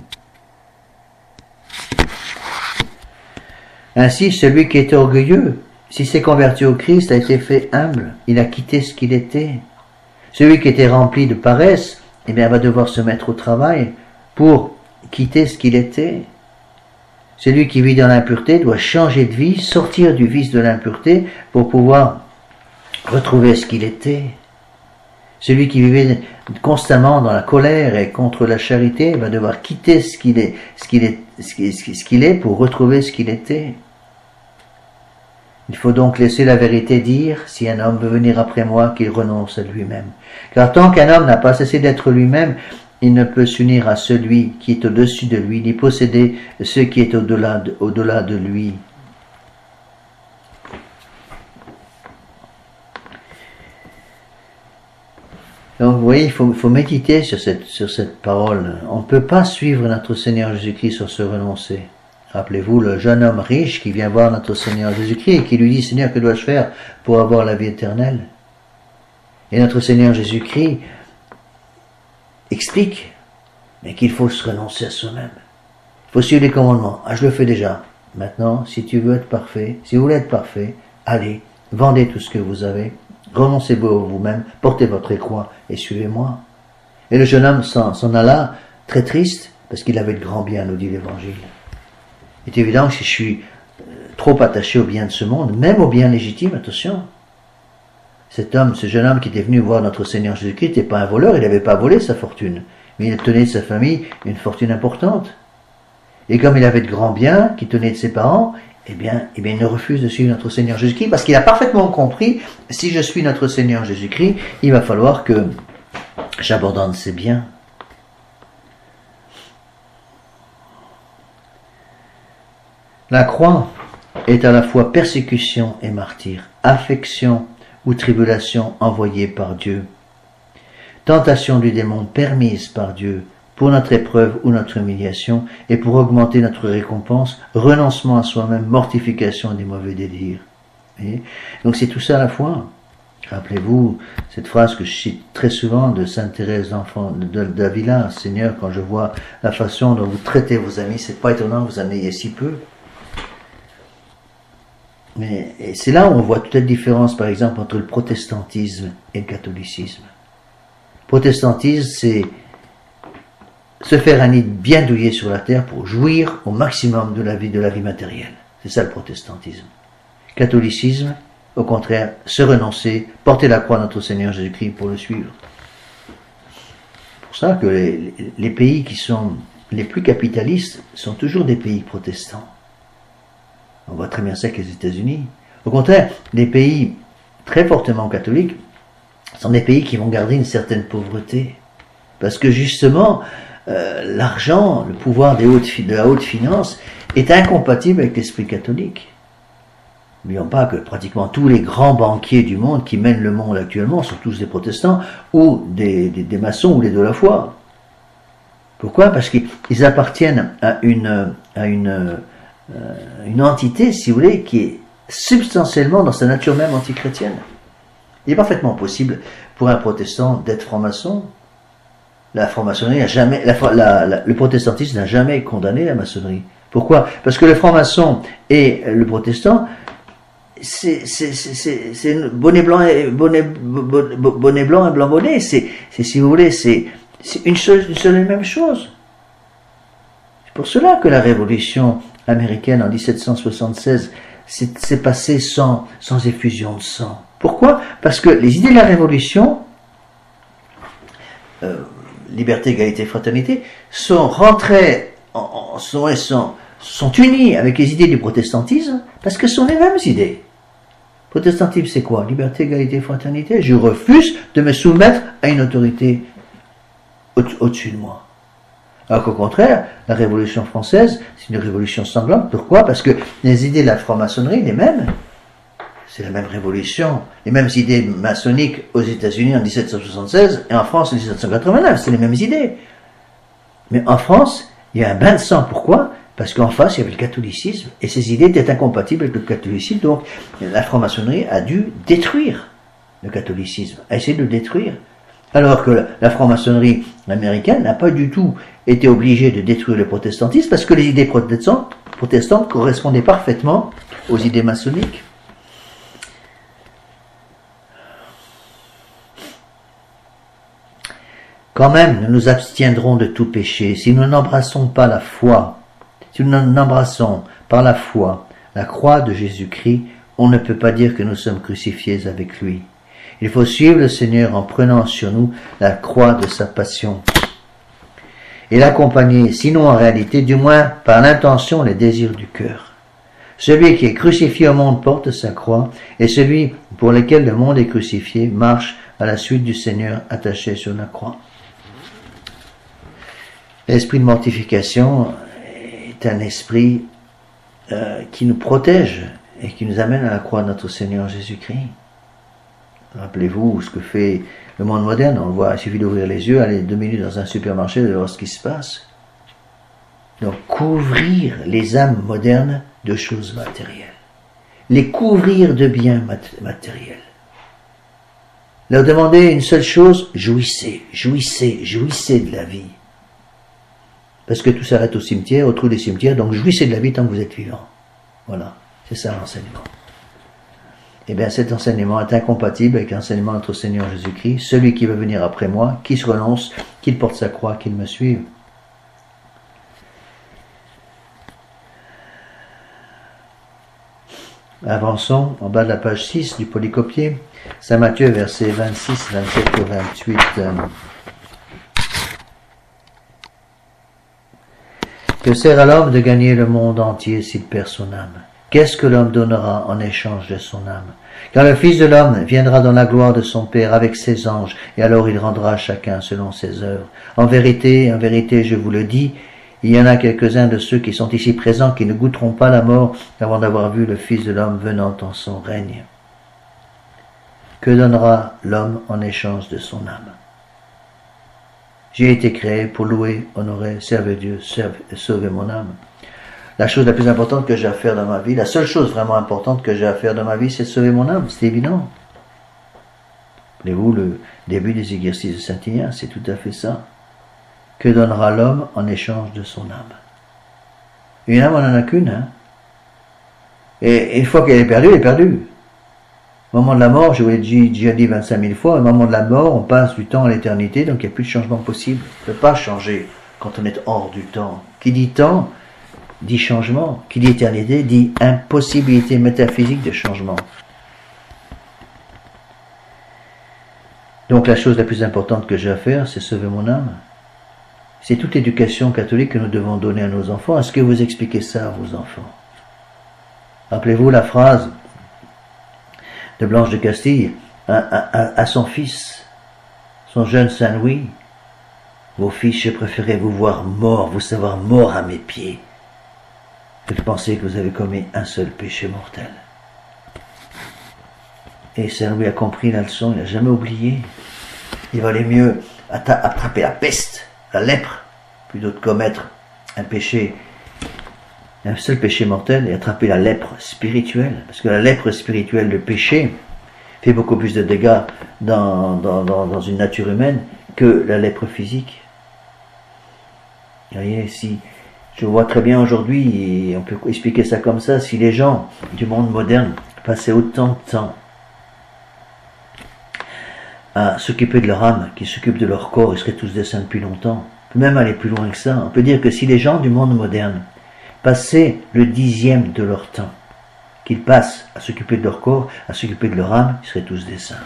Ainsi, celui qui était orgueilleux, s'il s'est converti au Christ, a été fait humble, il a quitté ce qu'il était. Celui qui était rempli de paresse, eh bien, va devoir se mettre au travail pour quitter ce qu'il était. Celui qui vit dans l'impureté doit changer de vie, sortir du vice de l'impureté pour pouvoir retrouver ce qu'il était. Celui qui vivait constamment dans la colère et contre la charité va devoir quitter ce qu'il est, ce qu'il est, ce qu'il est pour retrouver ce qu'il était. Il faut donc laisser la vérité dire, si un homme veut venir après moi, qu'il renonce à lui-même. Car tant qu'un homme n'a pas cessé d'être lui-même, il ne peut s'unir à celui qui est au-dessus de lui, ni posséder ce qui est au-delà de, au-delà de lui. Donc vous voyez, il faut, il faut méditer sur cette, sur cette parole. On ne peut pas suivre notre Seigneur Jésus-Christ sans se renoncer. Rappelez-vous le jeune homme riche qui vient voir notre Seigneur Jésus-Christ et qui lui dit, Seigneur, que dois-je faire pour avoir la vie éternelle? Et notre Seigneur Jésus-Christ explique, mais qu'il faut se renoncer à soi-même. Il faut suivre les commandements. Ah, je le fais déjà. Maintenant, si tu veux être parfait, si vous voulez être parfait, allez, vendez tout ce que vous avez, renoncez-vous à vous-même, portez votre croix et suivez-moi. Et le jeune homme s'en alla très triste, parce qu'il avait de grands biens, nous dit l'Évangile. Il est évident que si je suis trop attaché aux biens de ce monde, même aux biens légitimes, attention. Cet homme, ce jeune homme qui était venu voir notre Seigneur Jésus-Christ n'était pas un voleur, il n'avait pas volé sa fortune, mais il tenait de sa famille une fortune importante. Et comme il avait de grands biens qui tenaient de ses parents, eh bien, eh bien il ne refuse de suivre notre Seigneur Jésus-Christ parce qu'il a parfaitement compris, si je suis notre Seigneur Jésus-Christ, il va falloir que j'abandonne ses biens. La croix est à la fois persécution et martyr, affection ou tribulation envoyée par Dieu, tentation du démon permise par Dieu pour notre épreuve ou notre humiliation et pour augmenter notre récompense, renoncement à soi-même, mortification des mauvais désirs. Et donc c'est tout ça à la fois. Rappelez-vous cette phrase que je cite très souvent de Sainte Thérèse d'Enfant d'Avila, Seigneur, quand je vois la façon dont vous traitez vos amis, c'est pas étonnant que vous en ayez si peu. Mais c'est là où on voit toute la différence, par exemple, entre le protestantisme et le catholicisme. Le protestantisme, c'est se faire un nid bien douillet sur la terre pour jouir au maximum de la vie, de la vie matérielle. C'est ça le protestantisme. Le catholicisme, au contraire, se renoncer, porter la croix à notre Seigneur Jésus-Christ pour le suivre. C'est pour ça que les, les pays qui sont les plus capitalistes sont toujours des pays protestants. On voit très bien ça avec les États-Unis. Au contraire, les pays très fortement catholiques sont des pays qui vont garder une certaine pauvreté. Parce que justement, euh, l'argent, le pouvoir des hautes, de la haute finance est incompatible avec l'esprit catholique. N'oublions pas que pratiquement tous les grands banquiers du monde qui mènent le monde actuellement sont tous des protestants ou des, des, des maçons ou des de la foi. Pourquoi? Parce qu'ils appartiennent à une... À une Euh, une entité, si vous voulez, qui est substantiellement dans sa nature même antichrétienne. Il est parfaitement possible pour un protestant d'être franc-maçon. La franc-maçonnerie n'a jamais, la, la, la, le protestantisme n'a jamais condamné la maçonnerie. Pourquoi? Parce que le franc-maçon et le protestant, c'est, c'est, c'est, c'est bonnet blanc et bonnet, bonnet, bonnet blanc et blanc bonnet. C'est, c'est, si vous voulez, c'est, c'est une chose, une seule et même chose. C'est pour cela que la révolution américaine en dix-sept cent soixante-seize s'est passée sans, sans effusion de sang. Pourquoi? Parce que les idées de la révolution, euh, liberté, égalité, fraternité, sont rentrées, en, en, sont, sont, sont unies avec les idées du protestantisme, parce que ce sont les mêmes idées. Protestantisme, c'est quoi? Liberté, égalité, fraternité. Je refuse de me soumettre à une autorité au, au-dessus de moi. Alors qu'au contraire, la Révolution française, c'est une révolution sanglante. Pourquoi? Parce que les idées de la franc-maçonnerie, les mêmes, c'est la même révolution, les mêmes idées maçonniques aux États-Unis en dix-sept cent soixante-seize et en France en dix-sept cent quatre-vingt-neuf, c'est les mêmes idées. Mais en France, il y a un bain de sang. Pourquoi? Parce qu'en face, il y avait le catholicisme, et ces idées étaient incompatibles avec le catholicisme, donc la franc-maçonnerie a dû détruire le catholicisme, a essayé de le détruire. Alors que la franc-maçonnerie américaine n'a pas du tout été obligée de détruire le protestantisme parce que les idées protestantes, protestantes correspondaient parfaitement aux idées maçonniques. Quand même, nous nous abstiendrons de tout péché si nous n'embrassons pas la foi. Si nous n'embrassons par la foi la croix de Jésus-Christ, on ne peut pas dire que nous sommes crucifiés avec lui. Il faut suivre le Seigneur en prenant sur nous la croix de sa passion et l'accompagner, sinon en réalité, du moins par l'intention, les désirs du cœur. Celui qui est crucifié au monde porte sa croix, et celui pour lequel le monde est crucifié marche à la suite du Seigneur attaché sur la croix. L'esprit de mortification est un esprit euh, qui nous protège et qui nous amène à la croix de notre Seigneur Jésus-Christ. Rappelez-vous ce que fait le monde moderne. On le voit, il suffit d'ouvrir les yeux, aller deux minutes dans un supermarché, de voir ce qui se passe. Donc, couvrir les âmes modernes de choses matérielles. Les couvrir de biens matériels. Leur demander une seule chose, jouissez, jouissez, jouissez de la vie. Parce que tout s'arrête au cimetière, au trou des cimetières, donc jouissez de la vie tant que vous êtes vivant. Voilà, c'est ça l'enseignement. Eh bien, cet enseignement est incompatible avec l'enseignement de notre Seigneur Jésus-Christ. Celui qui veut venir après moi, qui se renonce, qu'il porte sa croix, qu'il me suive. Avançons en bas de la page six du polycopier. Saint Matthieu, versets vingt-six, vingt-sept et vingt-huit. Que sert à l'homme de gagner le monde entier s'il perd son âme? Qu'est-ce que l'homme donnera en échange de son âme? Car le Fils de l'homme viendra dans la gloire de son Père avec ses anges, et alors il rendra chacun selon ses œuvres. En vérité, en vérité, je vous le dis, il y en a quelques-uns de ceux qui sont ici présents qui ne goûteront pas la mort avant d'avoir vu le Fils de l'homme venant en son règne. Que donnera l'homme en échange de son âme? J'ai été créé pour louer, honorer, servir Dieu, servir, sauver mon âme. La chose la plus importante que j'ai à faire dans ma vie, la seule chose vraiment importante que j'ai à faire dans ma vie, c'est de sauver mon âme, c'est évident. Rappelez-vous le début des exercices de Saint-Ignace, c'est tout à fait ça. Que donnera l'homme en échange de son âme? Une âme, on n'en a qu'une. Hein? Et une fois qu'elle est perdue, elle est perdue. Au moment de la mort, je vous l'ai déjà dit vingt-cinq mille fois, au moment de la mort, on passe du temps à l'éternité, donc il n'y a plus de changement possible. On ne peut pas changer quand on est hors du temps. Qui dit temps, dit changement. Qui dit éternité, dit impossibilité métaphysique de changement. Donc la chose la plus importante que j'ai à faire, c'est sauver mon âme. C'est toute l'éducation catholique que nous devons donner à nos enfants. Est-ce que vous expliquez ça à vos enfants? Rappelez-vous la phrase de Blanche de Castille à, à, à son fils, son jeune Saint-Louis. Vos fils, j'ai préféré vous voir mort, vous savoir mort à mes pieds, que de penser que vous avez commis un seul péché mortel. Et Saint-Louis a compris la leçon, il n'a jamais oublié. Il valait mieux attraper la peste, la lèpre, plutôt que de commettre un péché, un seul péché mortel, et attraper la lèpre spirituelle. Parce que la lèpre spirituelle, le péché, fait beaucoup plus de dégâts dans, dans, dans, dans une nature humaine que la lèpre physique. Vous voyez, si je vois très bien aujourd'hui, et on peut expliquer ça comme ça, si les gens du monde moderne passaient autant de temps à s'occuper de leur âme, qui s'occupent de leur corps, ils seraient tous des saints depuis longtemps. On peut même aller plus loin que ça. On peut dire que si les gens du monde moderne passaient le dixième de leur temps, qu'ils passent à s'occuper de leur corps, à s'occuper de leur âme, ils seraient tous des saints.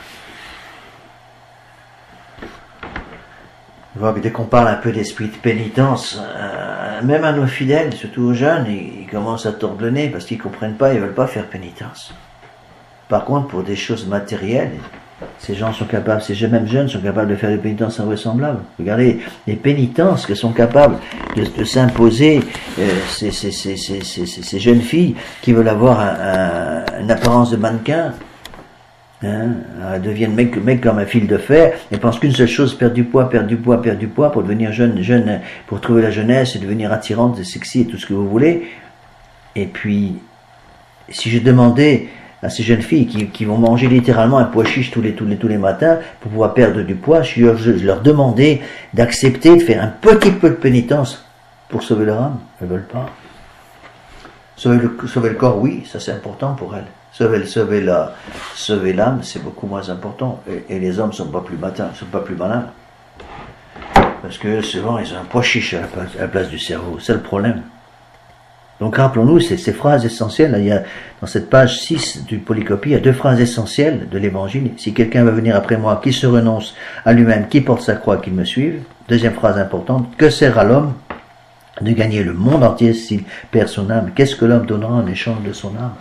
On voit que dès qu'on parle un peu d'esprit de pénitence, euh, même à nos fidèles, surtout aux jeunes, ils, ils commencent à tordre le nez parce qu'ils ne comprennent pas, ils ne veulent pas faire pénitence. Par contre, pour des choses matérielles, ces gens sont capables, ces mêmes jeunes sont capables de faire des pénitences invraisemblables. Regardez les pénitences que sont capables de, de s'imposer euh, ces, ces, ces, ces, ces, ces jeunes filles qui veulent avoir un, un, une apparence de mannequin. Hein, elles deviennent mecs mec comme un fil de fer et pensent qu'une seule chose, perdre du poids, perdre du poids, perdre du poids pour devenir jeune, jeune, pour trouver la jeunesse et devenir attirante et sexy et tout ce que vous voulez. Et puis, si je demandais à ces jeunes filles qui, qui vont manger littéralement un pois chiche tous les, tous les, tous les matins pour pouvoir perdre du poids, je, je, je leur demandais d'accepter de faire un petit peu de pénitence pour sauver leur âme. Elles ne veulent pas. Sauver le, sauver le corps, oui, ça c'est important pour elles. Sauver, sauver, la, sauver l'âme, c'est beaucoup moins important. Et, et les hommes ne sont pas plus matins, sont pas plus malins. Parce que souvent, ils ont un pois chiche à la place, à la place du cerveau. C'est le problème. Donc rappelons-nous, c'est ces phrases essentielles, là, il y a, dans cette page six du Polycopie, il y a deux phrases essentielles de l'Évangile. Si quelqu'un veut venir après moi, qui se renonce à lui-même, qui porte sa croix, qu'il me suive. Deuxième phrase importante, que sert à l'homme de gagner le monde entier s'il perd son âme? Qu'est-ce que l'homme donnera en échange de son âme?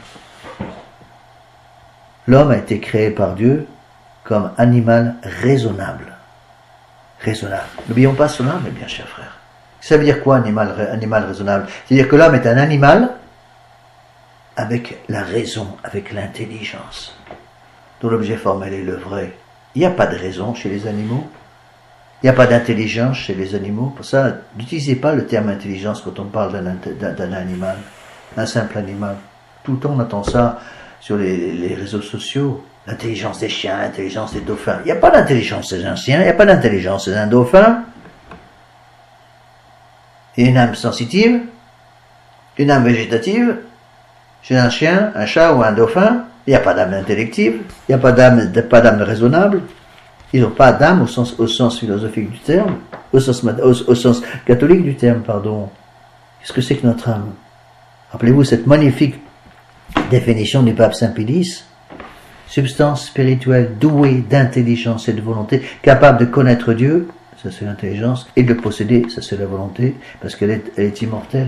L'homme a été créé par Dieu comme animal raisonnable. Raisonnable. N'oublions pas son âme, mes bien chers frères. Ça veut dire quoi, animal, animal raisonnable? C'est-à-dire que l'homme est un animal avec la raison, avec l'intelligence. dont l'objet formel est le vrai. Il n'y a pas de raison chez les animaux. Il n'y a pas d'intelligence chez les animaux. Pour ça, n'utilisez pas le terme intelligence quand on parle d'un animal, un simple animal. Tout le temps on entend ça sur les, les réseaux sociaux. L'intelligence des chiens, l'intelligence des dauphins. Il n'y a pas d'intelligence chez un chien, il n'y a pas d'intelligence chez un dauphin. Il y a une âme sensitive, une âme végétative, chez un chien, un chat ou un dauphin. Il n'y a pas d'âme intellective, il n'y a pas d'âme pas d'âme raisonnable. Ils n'ont pas d'âme au sens, au sens philosophique du terme, au sens, au, au sens catholique du terme, pardon. Qu'est-ce que c'est que notre âme? Rappelez-vous cette magnifique définition du pape Saint Pie, substance spirituelle douée d'intelligence et de volonté, capable de connaître Dieu, ça c'est l'intelligence, et de le posséder, ça c'est la volonté, parce qu'elle est, elle est immortelle.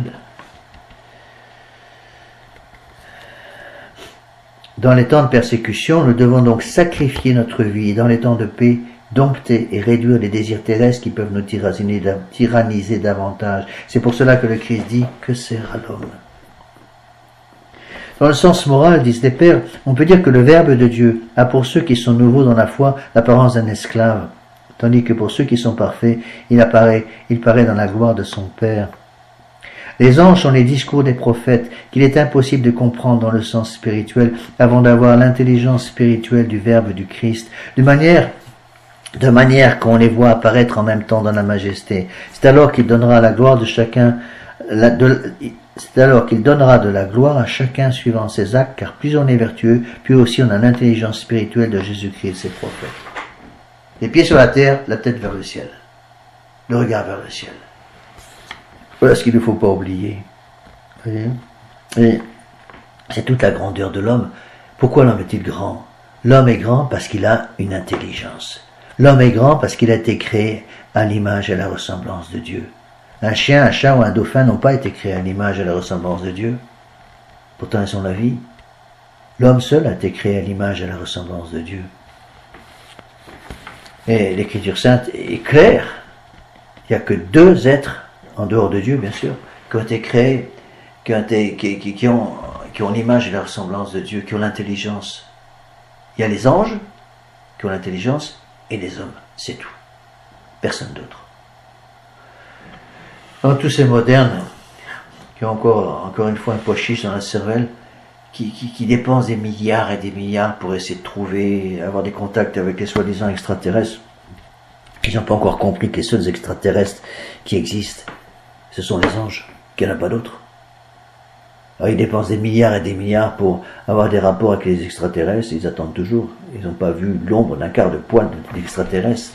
Dans les temps de persécution, nous devons donc sacrifier notre vie, dans les temps de paix, dompter et réduire les désirs terrestres qui peuvent nous tyranniser, tyranniser davantage. C'est pour cela que le Christ dit « Que sert à l'homme » ? Dans le sens moral, disent les pères, on peut dire que le Verbe de Dieu a pour ceux qui sont nouveaux dans la foi l'apparence d'un esclave, tandis que pour ceux qui sont parfaits, il apparaît, il paraît dans la gloire de son Père. Les anges sont les discours des prophètes qu'il est impossible de comprendre dans le sens spirituel avant d'avoir l'intelligence spirituelle du Verbe du Christ, de manière, de manière qu'on les voit apparaître en même temps dans la majesté. C'est alors qu'il donnera la gloire de chacun, la, de, c'est alors qu'il donnera de la gloire à chacun suivant ses actes, car plus on est vertueux, plus aussi on a l'intelligence spirituelle de Jésus-Christ et de ses prophètes. Les pieds sur la terre, la tête vers le ciel, le regard vers le ciel. Voilà ce qu'il ne faut pas oublier. Et c'est toute la grandeur de l'homme. Pourquoi l'homme est-il grand? L'homme est grand parce qu'il a une intelligence. L'homme est grand parce qu'il a été créé à l'image et à la ressemblance de Dieu. Un chien, un chat ou un dauphin n'ont pas été créés à l'image et à la ressemblance de Dieu. Pourtant ils ont la vie. L'homme seul a été créé à l'image et à la ressemblance de Dieu. Et l'Écriture sainte est claire. Il n'y a que deux êtres en dehors de Dieu, bien sûr, qui ont été créés, qui ont, été, qui, qui, qui ont, qui ont l'image et la ressemblance de Dieu, qui ont l'intelligence. Il y a les anges, qui ont l'intelligence, et les hommes, c'est tout. Personne d'autre. Donc tous ces modernes, qui ont encore, encore une fois un pois chiche dans la cervelle, qui, qui, qui dépensent des milliards et des milliards pour essayer de trouver, avoir des contacts avec les soi-disant extraterrestres, ils n'ont pas encore compris que les seuls extraterrestres qui existent, ce sont les anges, qu'il n'y en a pas d'autres. Alors ils dépensent des milliards et des milliards pour avoir des rapports avec les extraterrestres, ils attendent toujours. Ils n'ont pas vu l'ombre d'un quart de poil d'extraterrestre.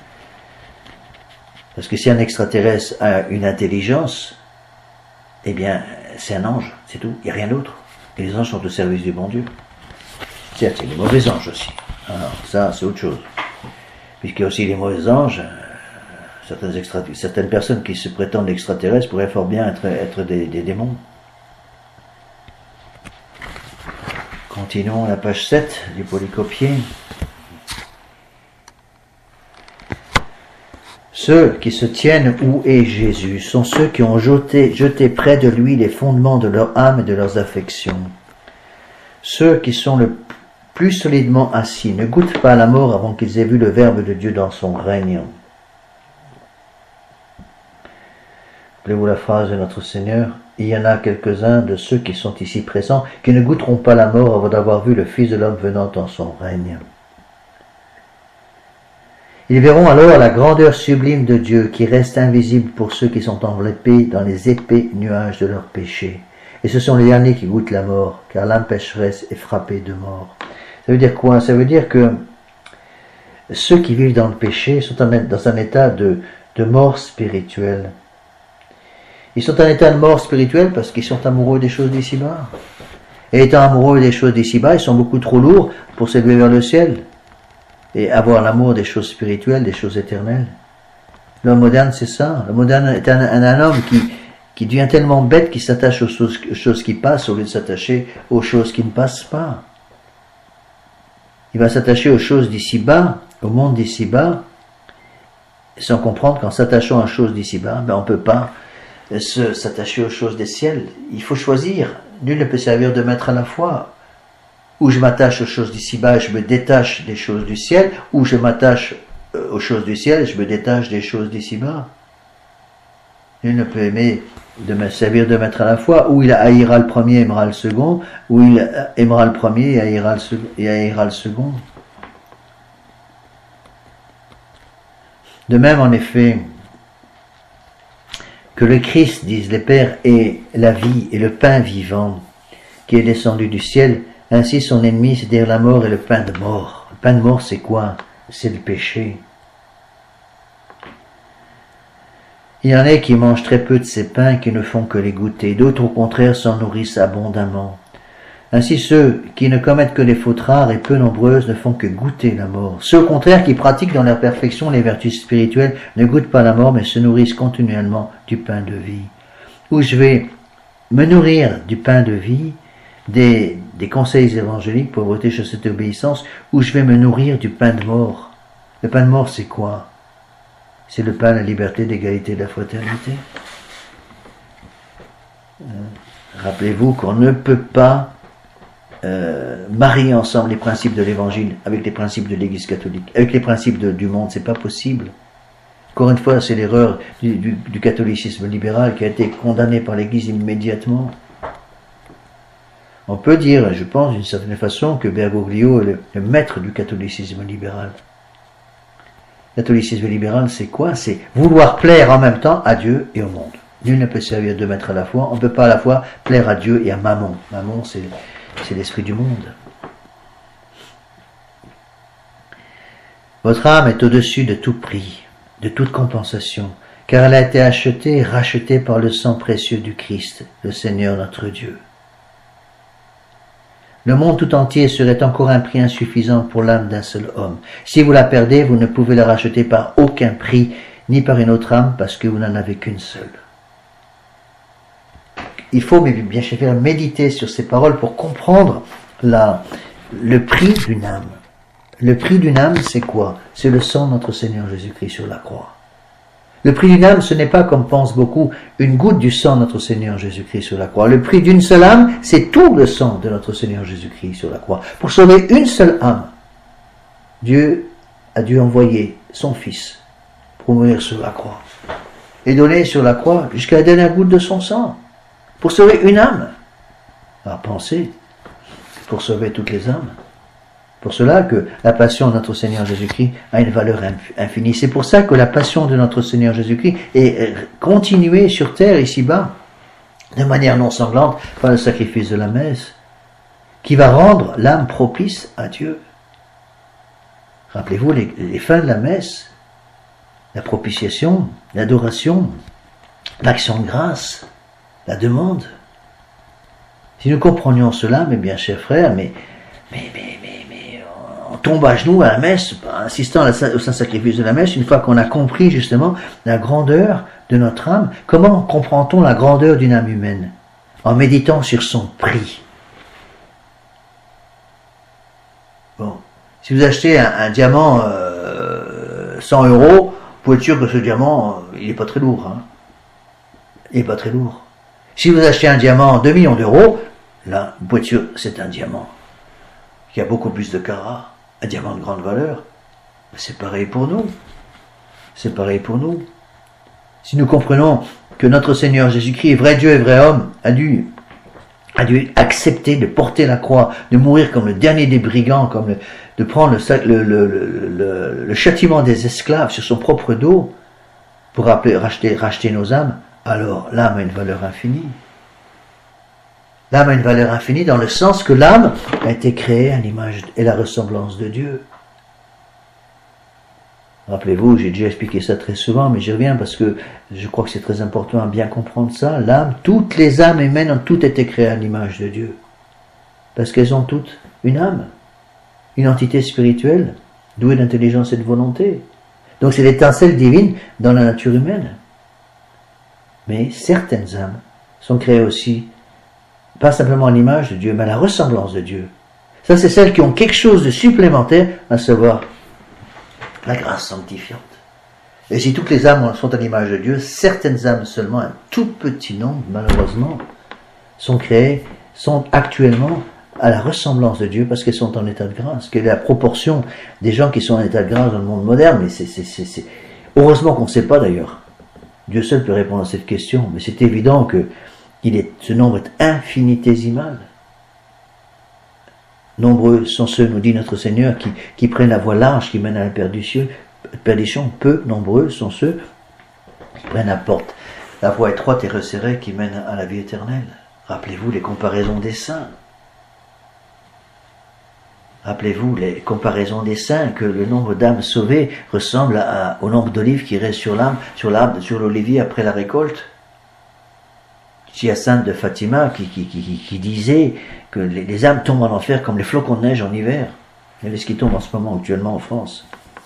Parce que si un extraterrestre a une intelligence, eh bien, c'est un ange, c'est tout, il n'y a rien d'autre. Et les anges sont au service du bon Dieu. Certes, il y a les mauvais anges aussi. Alors, ça, c'est autre chose. Puisqu'il y a aussi les mauvais anges, certaines, extra, certaines personnes qui se prétendent extraterrestres pourraient fort bien être, être des, des démons. Continuons à la page sept du polycopier. Ceux qui se tiennent où est Jésus sont ceux qui ont jeté, jeté près de lui les fondements de leur âme et de leurs affections. Ceux qui sont le plus solidement assis ne goûtent pas à la mort avant qu'ils aient vu le Verbe de Dieu dans son règne. Rappelez-vous la phrase de notre Seigneur, il y en a quelques-uns de ceux qui sont ici présents qui ne goûteront pas la mort avant d'avoir vu le Fils de l'homme venant dans son règne. Ils verront alors la grandeur sublime de Dieu qui reste invisible pour ceux qui sont enveloppés dans les épais nuages de leurs péchés. Et ce sont les derniers qui goûtent la mort, car l'âme pécheresse est frappée de mort. Ça veut dire quoi? Ça veut dire que ceux qui vivent dans le péché sont dans un état de, de mort spirituelle. Ils sont en état de mort spirituelle parce qu'ils sont amoureux des choses d'ici-bas. Et étant amoureux des choses d'ici-bas, ils sont beaucoup trop lourds pour s'élever vers le ciel et avoir l'amour des choses spirituelles, des choses éternelles. L'homme moderne, c'est ça. Le moderne est un, un, un homme qui, qui devient tellement bête qu'il s'attache aux choses, aux choses qui passent au lieu de s'attacher aux choses qui ne passent pas. Il va s'attacher aux choses d'ici-bas, au monde d'ici-bas, sans comprendre qu'en s'attachant aux choses d'ici-bas, ben on ne peut pas se, s'attacher aux choses des ciels. Il faut choisir. Nul ne peut servir de maître à la fois. ou je m'attache aux choses d'ici-bas, je me détache des choses du ciel, ou je m'attache aux choses du ciel et je me détache des choses d'ici-bas. Il ne peut aimer de me servir de maître à la fois, ou il haïra le premier et aimera le second, ou il aimera le premier et haïra le second. Et haïra le second. De même, en effet, que le Christ, disent les pères, est la vie et le pain vivant qui est descendu du ciel, ainsi son ennemi, c'est-à-dire la mort, est le pain de mort. Le pain de mort, c'est quoi? C'est le péché. Il y en a qui mangent très peu de ces pains, qui ne font que les goûter. D'autres, au contraire, s'en nourrissent abondamment. Ainsi, ceux qui ne commettent que des fautes rares et peu nombreuses ne font que goûter la mort. Ceux, au contraire, qui pratiquent dans leur perfection les vertus spirituelles ne goûtent pas la mort, mais se nourrissent continuellement du pain de vie. Où je vais me nourrir du pain de vie, des, des conseils évangéliques, pauvreté, chasteté, obéissance, où je vais me nourrir du pain de mort. Le pain de mort, c'est quoi? C'est le pain de la liberté, d'égalité, de la fraternité. Euh, Rappelez-vous qu'on ne peut pas euh, marier ensemble les principes de l'Évangile avec les principes de l'Église catholique, avec les principes de, du monde, c'est pas possible. Encore une fois, c'est l'erreur du, du, du catholicisme libéral qui a été condamné par l'Église immédiatement. On peut dire, je pense d'une certaine façon, que Bergoglio est le, le maître du catholicisme libéral. Le catholicisme libéral, c'est quoi? C'est vouloir plaire en même temps à Dieu et au monde. Nul ne peut servir deux maîtres à la fois. On ne peut pas à la fois plaire à Dieu et à Mammon. Mammon, c'est, c'est l'esprit du monde. Votre âme est au-dessus de tout prix, de toute compensation, car elle a été achetée et rachetée par le sang précieux du Christ, le Seigneur notre Dieu. Le monde tout entier serait encore un prix insuffisant pour l'âme d'un seul homme. Si vous la perdez, vous ne pouvez la racheter par aucun prix, ni par une autre âme, parce que vous n'en avez qu'une seule. Il faut bien faire méditer sur ces paroles pour comprendre la, le prix d'une âme. Le prix d'une âme, c'est quoi? C'est le sang de notre Seigneur Jésus-Christ sur la croix. Le prix d'une âme, ce n'est pas, comme pensent beaucoup, une goutte du sang de notre Seigneur Jésus-Christ sur la croix. Le prix d'une seule âme, c'est tout le sang de notre Seigneur Jésus-Christ sur la croix. Pour sauver une seule âme, Dieu a dû envoyer son Fils pour mourir sur la croix. Et donner sur la croix jusqu'à la dernière goutte de son sang. Pour sauver une âme. Alors pensez, pour sauver toutes les âmes. Pour cela que la passion de notre Seigneur Jésus-Christ a une valeur infinie. C'est pour ça que la passion de notre Seigneur Jésus-Christ est continuée sur terre, ici-bas, de manière non sanglante, par le sacrifice de la messe, qui va rendre l'âme propice à Dieu. Rappelez-vous les, les fins de la messe, la propitiation, l'adoration, l'action de grâce, la demande. Si nous comprenions cela, mes bien chers frères, mais, mais, mais, mais, on tombe à genoux à la messe, assistant au saint-sacrifice de la messe, une fois qu'on a compris justement la grandeur de notre âme. Comment comprend-on la grandeur d'une âme humaine? En méditant sur son prix. Bon, si vous achetez un, un diamant euh, cent euros, vous pouvez être sûr que ce diamant, euh, il n'est pas très lourd. Hein. Il n'est pas très lourd. Si vous achetez un diamant deux millions d'euros, là, vous pouvez être sûr que c'est un diamant qui a beaucoup plus de carats. Un diamant de grande valeur, c'est pareil pour nous. C'est pareil pour nous. Si nous comprenons que notre Seigneur Jésus-Christ, vrai Dieu et vrai homme, a dû, a dû accepter de porter la croix, de mourir comme le dernier des brigands, comme le, de prendre le, le, le, le, le châtiment des esclaves sur son propre dos pour rappeler, racheter, racheter nos âmes, alors l'âme a une valeur infinie. L'âme a une valeur infinie dans le sens que l'âme a été créée à l'image et la ressemblance de Dieu. Rappelez-vous, j'ai déjà expliqué ça très souvent, mais j'y reviens parce que je crois que c'est très important à bien comprendre ça. L'âme, toutes les âmes humaines ont toutes été créées à l'image de Dieu. Parce qu'elles ont toutes une âme, une entité spirituelle, douée d'intelligence et de volonté. Donc c'est l'étincelle divine dans la nature humaine. Mais certaines âmes sont créées aussi pas simplement à l'image de Dieu, mais à la ressemblance de Dieu. Ça, c'est celles qui ont quelque chose de supplémentaire, à savoir la grâce sanctifiante. Et si toutes les âmes sont à l'image de Dieu, certaines âmes seulement, un tout petit nombre, malheureusement, sont créées, sont actuellement à la ressemblance de Dieu parce qu'elles sont en état de grâce. Quelle est la proportion des gens qui sont en état de grâce dans le monde moderne? Mais c'est, c'est, c'est, c'est... heureusement qu'on ne sait pas d'ailleurs. Dieu seul peut répondre à cette question, mais c'est évident que il est, ce nombre est infinitésimal. Nombreux sont ceux, nous dit notre Seigneur, qui, qui prennent la voie large, qui mène à la perdition. perdition. Peu nombreux sont ceux qui prennent la porte, la voie étroite et resserrée qui mène à la vie éternelle. Rappelez-vous les comparaisons des saints. Rappelez-vous les comparaisons des saints, que le nombre d'âmes sauvées ressemble à, au nombre d'olives qui restent sur l'âme, sur l'arbre, sur l'olivier après la récolte. C'est la sainte de Fatima qui, qui, qui, qui disait que les, les âmes tombent en enfer comme les flocons de neige en hiver. C'est ce qui tombe en ce moment actuellement en France.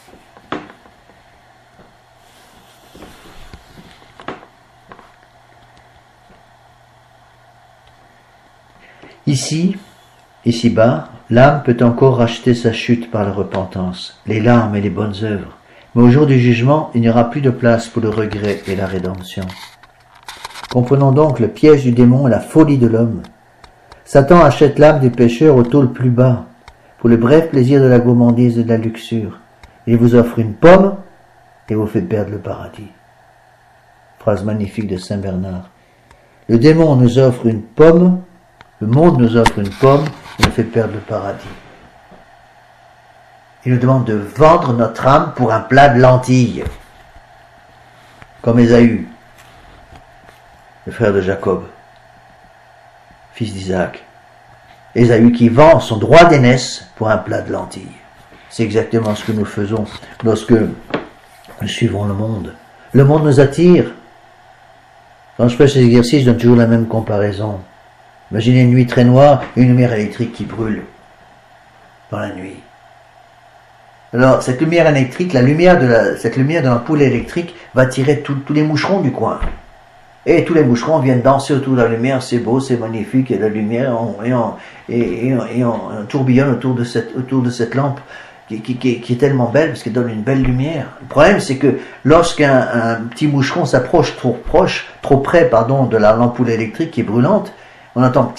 Ici, ici-bas, l'âme peut encore racheter sa chute par la repentance, les larmes et les bonnes œuvres. Mais au jour du jugement, il n'y aura plus de place pour le regret et la rédemption. Comprenons donc le piège du démon et la folie de l'homme. Satan achète l'âme du pécheur au taux le plus bas, pour le bref plaisir de la gourmandise et de la luxure. Il vous offre une pomme et vous fait perdre le paradis. Phrase magnifique de Saint Bernard. Le démon nous offre une pomme, le monde nous offre une pomme et nous fait perdre le paradis. Il nous demande de vendre notre âme pour un plat de lentilles, comme Ésaü, le frère de Jacob, fils d'Isaac. Ésaü qui vend son droit d'aînesse pour un plat de lentilles. C'est exactement ce que nous faisons lorsque nous suivons le monde. Le monde nous attire. Quand je fais ces exercices, je donne toujours la même comparaison. Imaginez une nuit très noire et une lumière électrique qui brûle dans la nuit. Alors, cette lumière électrique, la lumière de la, cette lumière de l'ampoule électrique va attirer tous les moucherons du coin. Et tous les moucherons viennent danser autour de la lumière, c'est beau, c'est magnifique, et la lumière on, et, on, et, et, on, et on tourbillonne autour de cette, autour de cette lampe qui, qui, qui, qui est tellement belle parce qu'elle donne une belle lumière. Le problème, c'est que lorsqu'un un petit moucheron s'approche trop proche, trop près, pardon, de la l'ampoule électrique qui est brûlante, on entend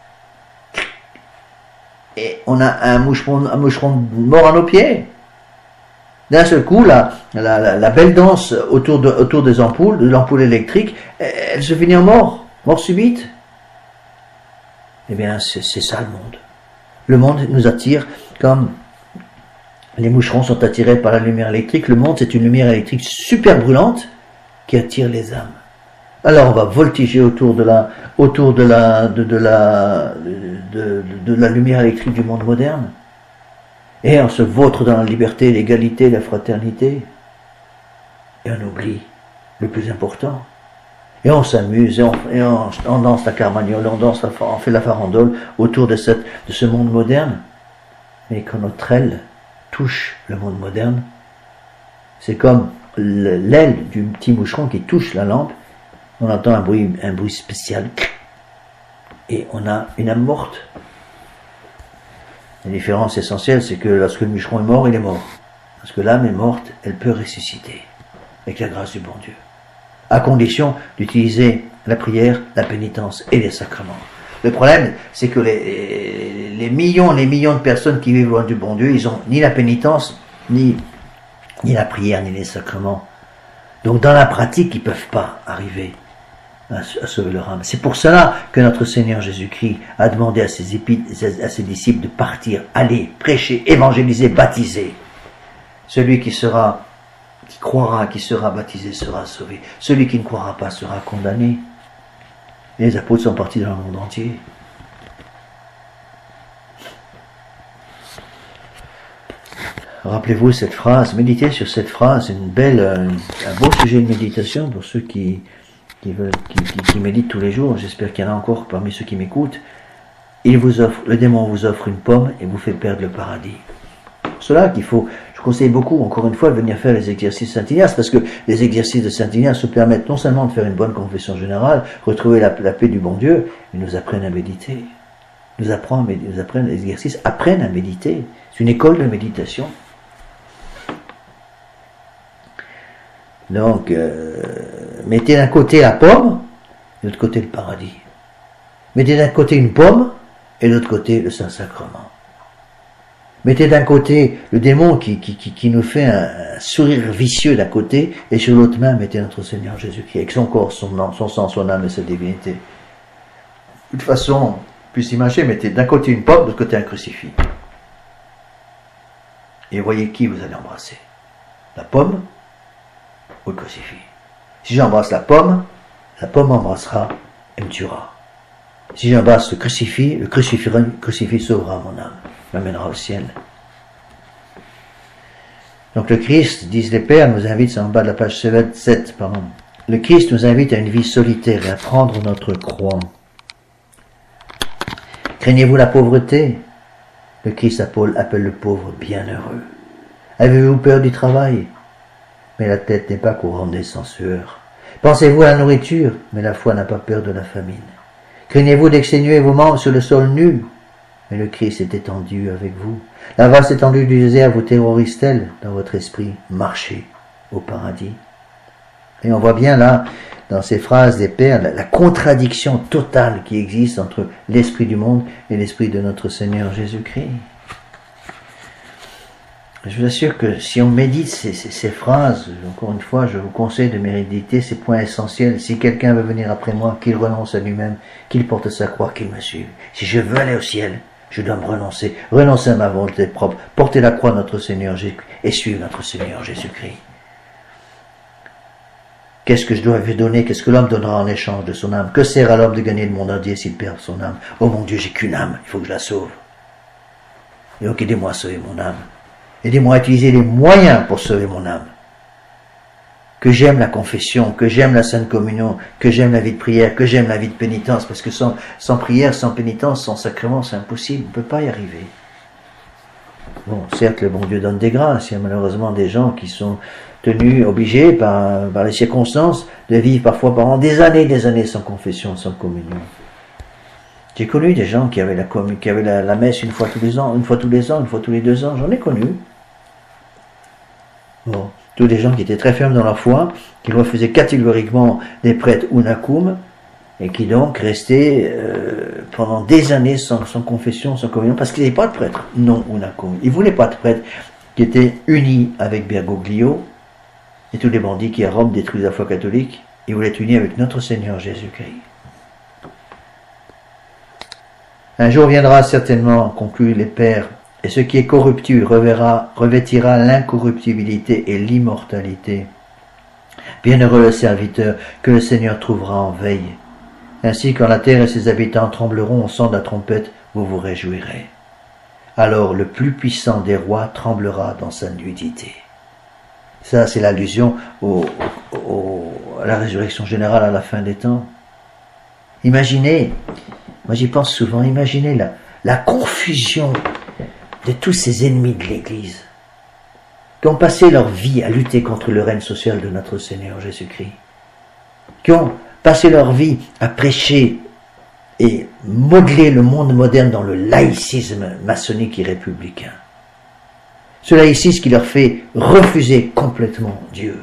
et on a un moucheron, un moucheron mort à nos pieds. D'un seul coup, la, la, la, la belle danse autour, de, autour des ampoules, de l'ampoule électrique, elle, elle se finit en mort, mort subite. Eh bien, c'est ça le monde. Le monde nous attire comme les moucherons sont attirés par la lumière électrique. Le monde, c'est une lumière électrique super brûlante qui attire les âmes. Alors, on va voltiger autour de la, autour de la, de, de la, de, de, de la lumière électrique du monde moderne. Et on se vautre dans la liberté, l'égalité, la fraternité. Et on oublie le plus important. Et on s'amuse, et, on, et on, on danse la carmagnole, on, danse la, on fait la farandole autour de, cette, de ce monde moderne. Mais quand notre aile touche le monde moderne, c'est comme l'aile du petit moucheron qui touche la lampe, on entend un bruit, un bruit spécial, et on a une âme morte. La différence essentielle, c'est que lorsque le moucheron est mort, il est mort. Lorsque l'âme est morte, elle peut ressusciter, avec la grâce du bon Dieu. À condition d'utiliser la prière, la pénitence et les sacrements. Le problème, c'est que les, les millions les millions de personnes qui vivent loin du bon Dieu, ils ont ni la pénitence, ni, ni la prière, ni les sacrements. Donc dans la pratique, ils ne peuvent pas arriver à, à sauver leur âme. C'est pour cela que notre Seigneur Jésus-Christ a demandé à ses, épi, à ses disciples de partir, aller, prêcher, évangéliser, baptiser. Celui qui sera, qui croira, qui sera baptisé sera sauvé. Celui qui ne croira pas sera condamné. Et les apôtres sont partis dans le monde entier. Rappelez-vous cette phrase, méditez sur cette phrase, c'est une belle, un, un beau sujet de méditation pour ceux qui, qui, veulent, qui, qui, qui méditent tous les jours. J'espère qu'il y en a encore parmi ceux qui m'écoutent. Il vous offre, le démon vous offre une pomme et vous fait perdre le paradis. Pour cela qu'il faut, je conseille beaucoup, encore une fois, de venir faire les exercices Saint-Ignace, parce que les exercices de Saint-Ignace nous permettent non seulement de faire une bonne confession générale, retrouver la, la paix du bon Dieu, mais nous apprennent à méditer. Nous apprennent, nous apprennent les exercices, apprennent à méditer. C'est une école de méditation. Donc, euh, mettez d'un côté la pomme, de l'autre côté le paradis. Mettez d'un côté une pomme, et de l'autre côté le Saint-Sacrement. Mettez d'un côté le démon qui, qui, qui, qui nous fait un, un sourire vicieux d'un côté, et sur l'autre main, mettez notre Seigneur Jésus-Christ, avec son corps, son, nom, son sang, son âme et sa divinité. De toute façon, plus imaginer, mettez d'un côté une pomme, de l'autre côté un crucifix. Et voyez qui vous allez embrasser. La pomme ou le crucifix. Si j'embrasse la pomme, la pomme m'embrassera et me tuera. Si j'embrasse le crucifix, le crucifix, le crucifix sauvera mon âme, m'amènera au ciel. Donc le Christ, disent les Pères, nous invite, c'est en bas de la page sept, pardon. Le Christ nous invite à une vie solitaire et à prendre notre croix. Craignez-vous la pauvreté? Le Christ appelle le pauvre bienheureux. Avez-vous peur du travail? Mais la tête n'est pas couronnée sans sueur. Pensez-vous à la nourriture? Mais la foi n'a pas peur de la famine. Craignez-vous d'exténuer vos membres sur le sol nu? Mais le Christ est étendu avec vous. La vaste étendue du désert vous terrorise-t-elle dans votre esprit? Marchez au paradis. Et on voit bien là, dans ces phrases des Pères, la, la contradiction totale qui existe entre l'esprit du monde et l'esprit de notre Seigneur Jésus-Christ. Je vous assure que si on médite ces, ces, ces phrases, encore une fois, je vous conseille de méditer ces points essentiels. Si quelqu'un veut venir après moi, qu'il renonce à lui-même, qu'il porte sa croix, qu'il me suive. Si je veux aller au ciel, je dois me renoncer, renoncer à ma volonté propre, porter la croix de notre Seigneur Jésus et suivre notre Seigneur Jésus-Christ. Qu'est-ce que je dois lui donner? Qu'est-ce que l'homme donnera en échange de son âme? Que sert à l'homme de gagner le monde entier s'il perd son âme? Oh mon Dieu, j'ai qu'une âme, il faut que je la sauve. Et donc aidez-moi à sauver mon âme. Aidez-moi à utiliser les moyens pour sauver mon âme. Que j'aime la confession, que j'aime la Sainte Communion, que j'aime la vie de prière, que j'aime la vie de pénitence, parce que sans, sans prière, sans pénitence, sans sacrement, c'est impossible, on ne peut pas y arriver. Bon, certes, le bon Dieu donne des grâces, il y a malheureusement des gens qui sont tenus, obligés par, par les circonstances, de vivre parfois pendant des années, des années sans confession, sans communion. J'ai connu des gens qui avaient la, qui avaient la, la messe une fois tous les ans, une fois tous les ans, une fois tous les deux ans, j'en ai connu. Bon, tous des gens qui étaient très fermes dans la foi, qui refusaient catégoriquement des prêtres unacum, et qui donc restaient euh, pendant des années sans, sans confession, sans communion, parce qu'ils n'avaient pas de prêtre non unacum. Ils ne voulaient pas de prêtre qui étaient unis avec Bergoglio et tous les bandits qui à Rome détruisent la foi catholique. Ils voulaient être unis avec notre Seigneur Jésus-Christ. Un jour viendra certainement, concluent les Pères, et ce qui est corruptible reverra, revêtira l'incorruptibilité et l'immortalité. Bienheureux le serviteur que le Seigneur trouvera en veille. Ainsi, quand la terre et ses habitants trembleront au son de la trompette, vous vous réjouirez. Alors le plus puissant des rois tremblera dans sa nudité. Ça, c'est l'allusion au, au, à la résurrection générale à la fin des temps. Imaginez, moi j'y pense souvent, imaginez la, la confusion de tous ces ennemis de l'Église qui ont passé leur vie à lutter contre le règne social de notre Seigneur Jésus-Christ, qui ont passé leur vie à prêcher et modeler le monde moderne dans le laïcisme maçonnique et républicain. Ce laïcisme qui leur fait refuser complètement Dieu.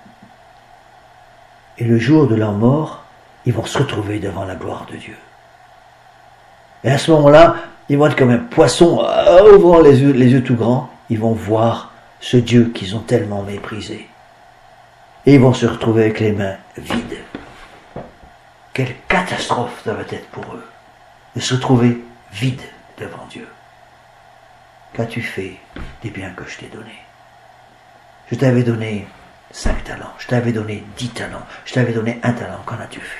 Et le jour de leur mort, ils vont se retrouver devant la gloire de Dieu. Et à ce moment-là, ils vont être comme un poisson, ouvrant les yeux, les yeux tout grands, ils vont voir ce Dieu qu'ils ont tellement méprisé. Et ils vont se retrouver avec les mains vides. Quelle catastrophe ça va être pour eux, de se retrouver vides devant Dieu. Qu'as-tu fait des biens que je t'ai donnés? Je t'avais donné cinq talents, je t'avais donné dix talents, je t'avais donné un talent, qu'en as-tu fait?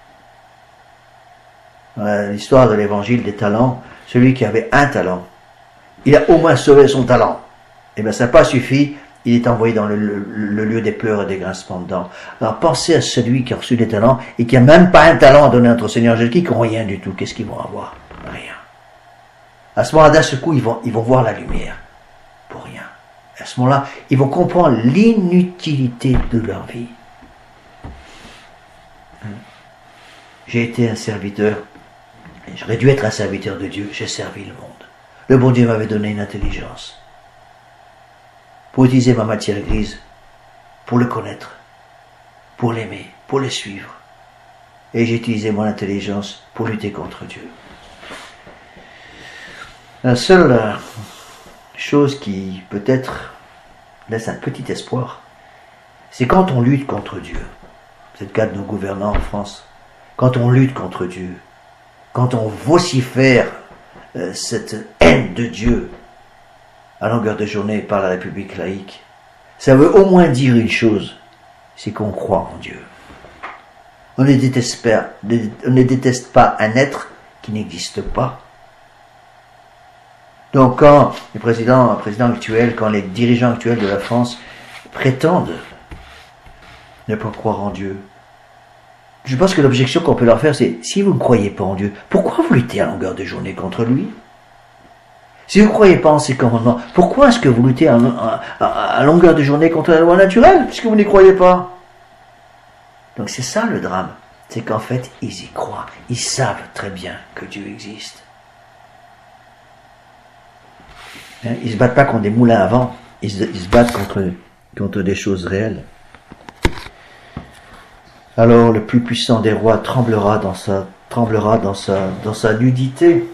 Voilà l'histoire de l'évangile des talents. Celui qui avait un talent, il a au moins sauvé son talent. Eh bien, ça n'a pas suffi, il est envoyé dans le, le, le lieu des pleurs et des grincements de dents. Alors, pensez à celui qui a reçu des talents et qui n'a même pas un talent à donner à notre Seigneur Jésus-Christ, qui n'ont rien du tout. Qu'est-ce qu'ils vont avoir? Rien. À ce moment-là, d'un seul coup, ils vont, ils vont voir la lumière. Pour rien. À ce moment-là, ils vont comprendre l'inutilité de leur vie. J'ai été un serviteur. J'aurais dû être un serviteur de Dieu, j'ai servi le monde. Le bon Dieu m'avait donné une intelligence pour utiliser ma matière grise, pour le connaître, pour l'aimer, pour le suivre. Et j'ai utilisé mon intelligence pour lutter contre Dieu. La seule euh, chose qui peut-être laisse un petit espoir, c'est quand on lutte contre Dieu. C'est le cas de nos gouvernants en France. Quand on lutte contre Dieu, quand on vocifère euh, cette haine de Dieu à longueur de journée par la République laïque, ça veut au moins dire une chose, c'est qu'on croit en Dieu. On ne déteste pas, on ne déteste pas un être qui n'existe pas. Donc quand les présidents, présidents actuels, quand les dirigeants actuels de la France prétendent ne pas croire en Dieu, je pense que l'objection qu'on peut leur faire, c'est si vous ne croyez pas en Dieu, pourquoi vous luttez à longueur de journée contre lui? Si vous ne croyez pas en ses commandements, pourquoi est-ce que vous luttez à, à, à, à longueur de journée contre la loi naturelle, puisque vous n'y croyez pas? Donc c'est ça le drame, c'est qu'en fait, ils y croient, ils savent très bien que Dieu existe. Ils ne se battent pas contre des moulins à vent, ils se, ils se battent contre, contre des choses réelles. Alors le plus puissant des rois tremblera dans sa, tremblera dans sa, dans sa nudité.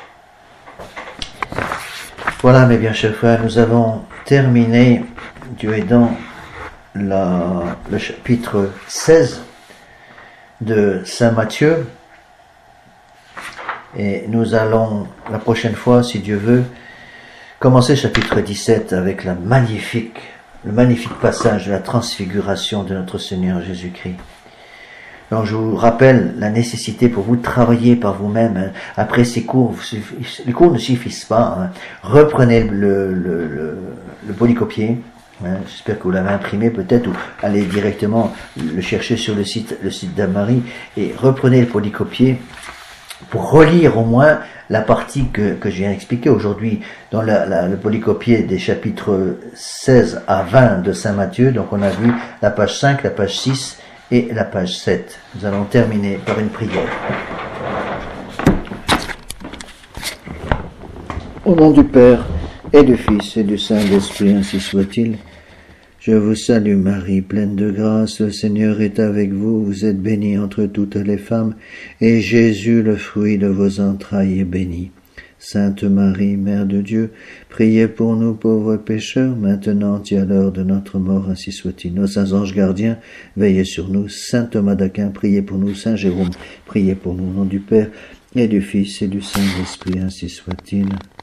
Voilà, mes bien chers frères, nous avons terminé, Dieu aidant, la, le chapitre seize de Saint Matthieu. Et nous allons, la prochaine fois, si Dieu veut, commencer chapitre dix-sept avec la magnifique, le magnifique passage de la transfiguration de notre Seigneur Jésus-Christ. Donc je vous rappelle la nécessité pour vous de travailler par vous-même. Hein. Après ces cours, les cours ne suffisent pas. Hein. Reprenez le, le, le, le polycopier. Hein. J'espère que vous l'avez imprimé peut-être, ou allez directement le chercher sur le site, le site d'Anne-Marie, et reprenez le polycopier pour relire au moins la partie que, que je viens d'expliquer aujourd'hui dans la, la, le polycopier des chapitres seize à vingt de Saint Matthieu. Donc on a vu la page cinq, la page six et la page sept. Nous allons terminer par une prière. Au nom du Père et du Fils et du Saint-Esprit, ainsi soit-il. Je vous salue Marie, pleine de grâce, le Seigneur est avec vous, vous êtes bénie entre toutes les femmes, et Jésus, le fruit de vos entrailles, est béni. Sainte Marie, Mère de Dieu, priez pour nous pauvres pécheurs, maintenant et à l'heure de notre mort, ainsi soit-il. Nos saints anges gardiens, veillez sur nous. Saint Thomas d'Aquin, priez pour nous. Saint Jérôme, priez pour nous. Au nom du Père et du Fils et du Saint-Esprit, ainsi soit-il.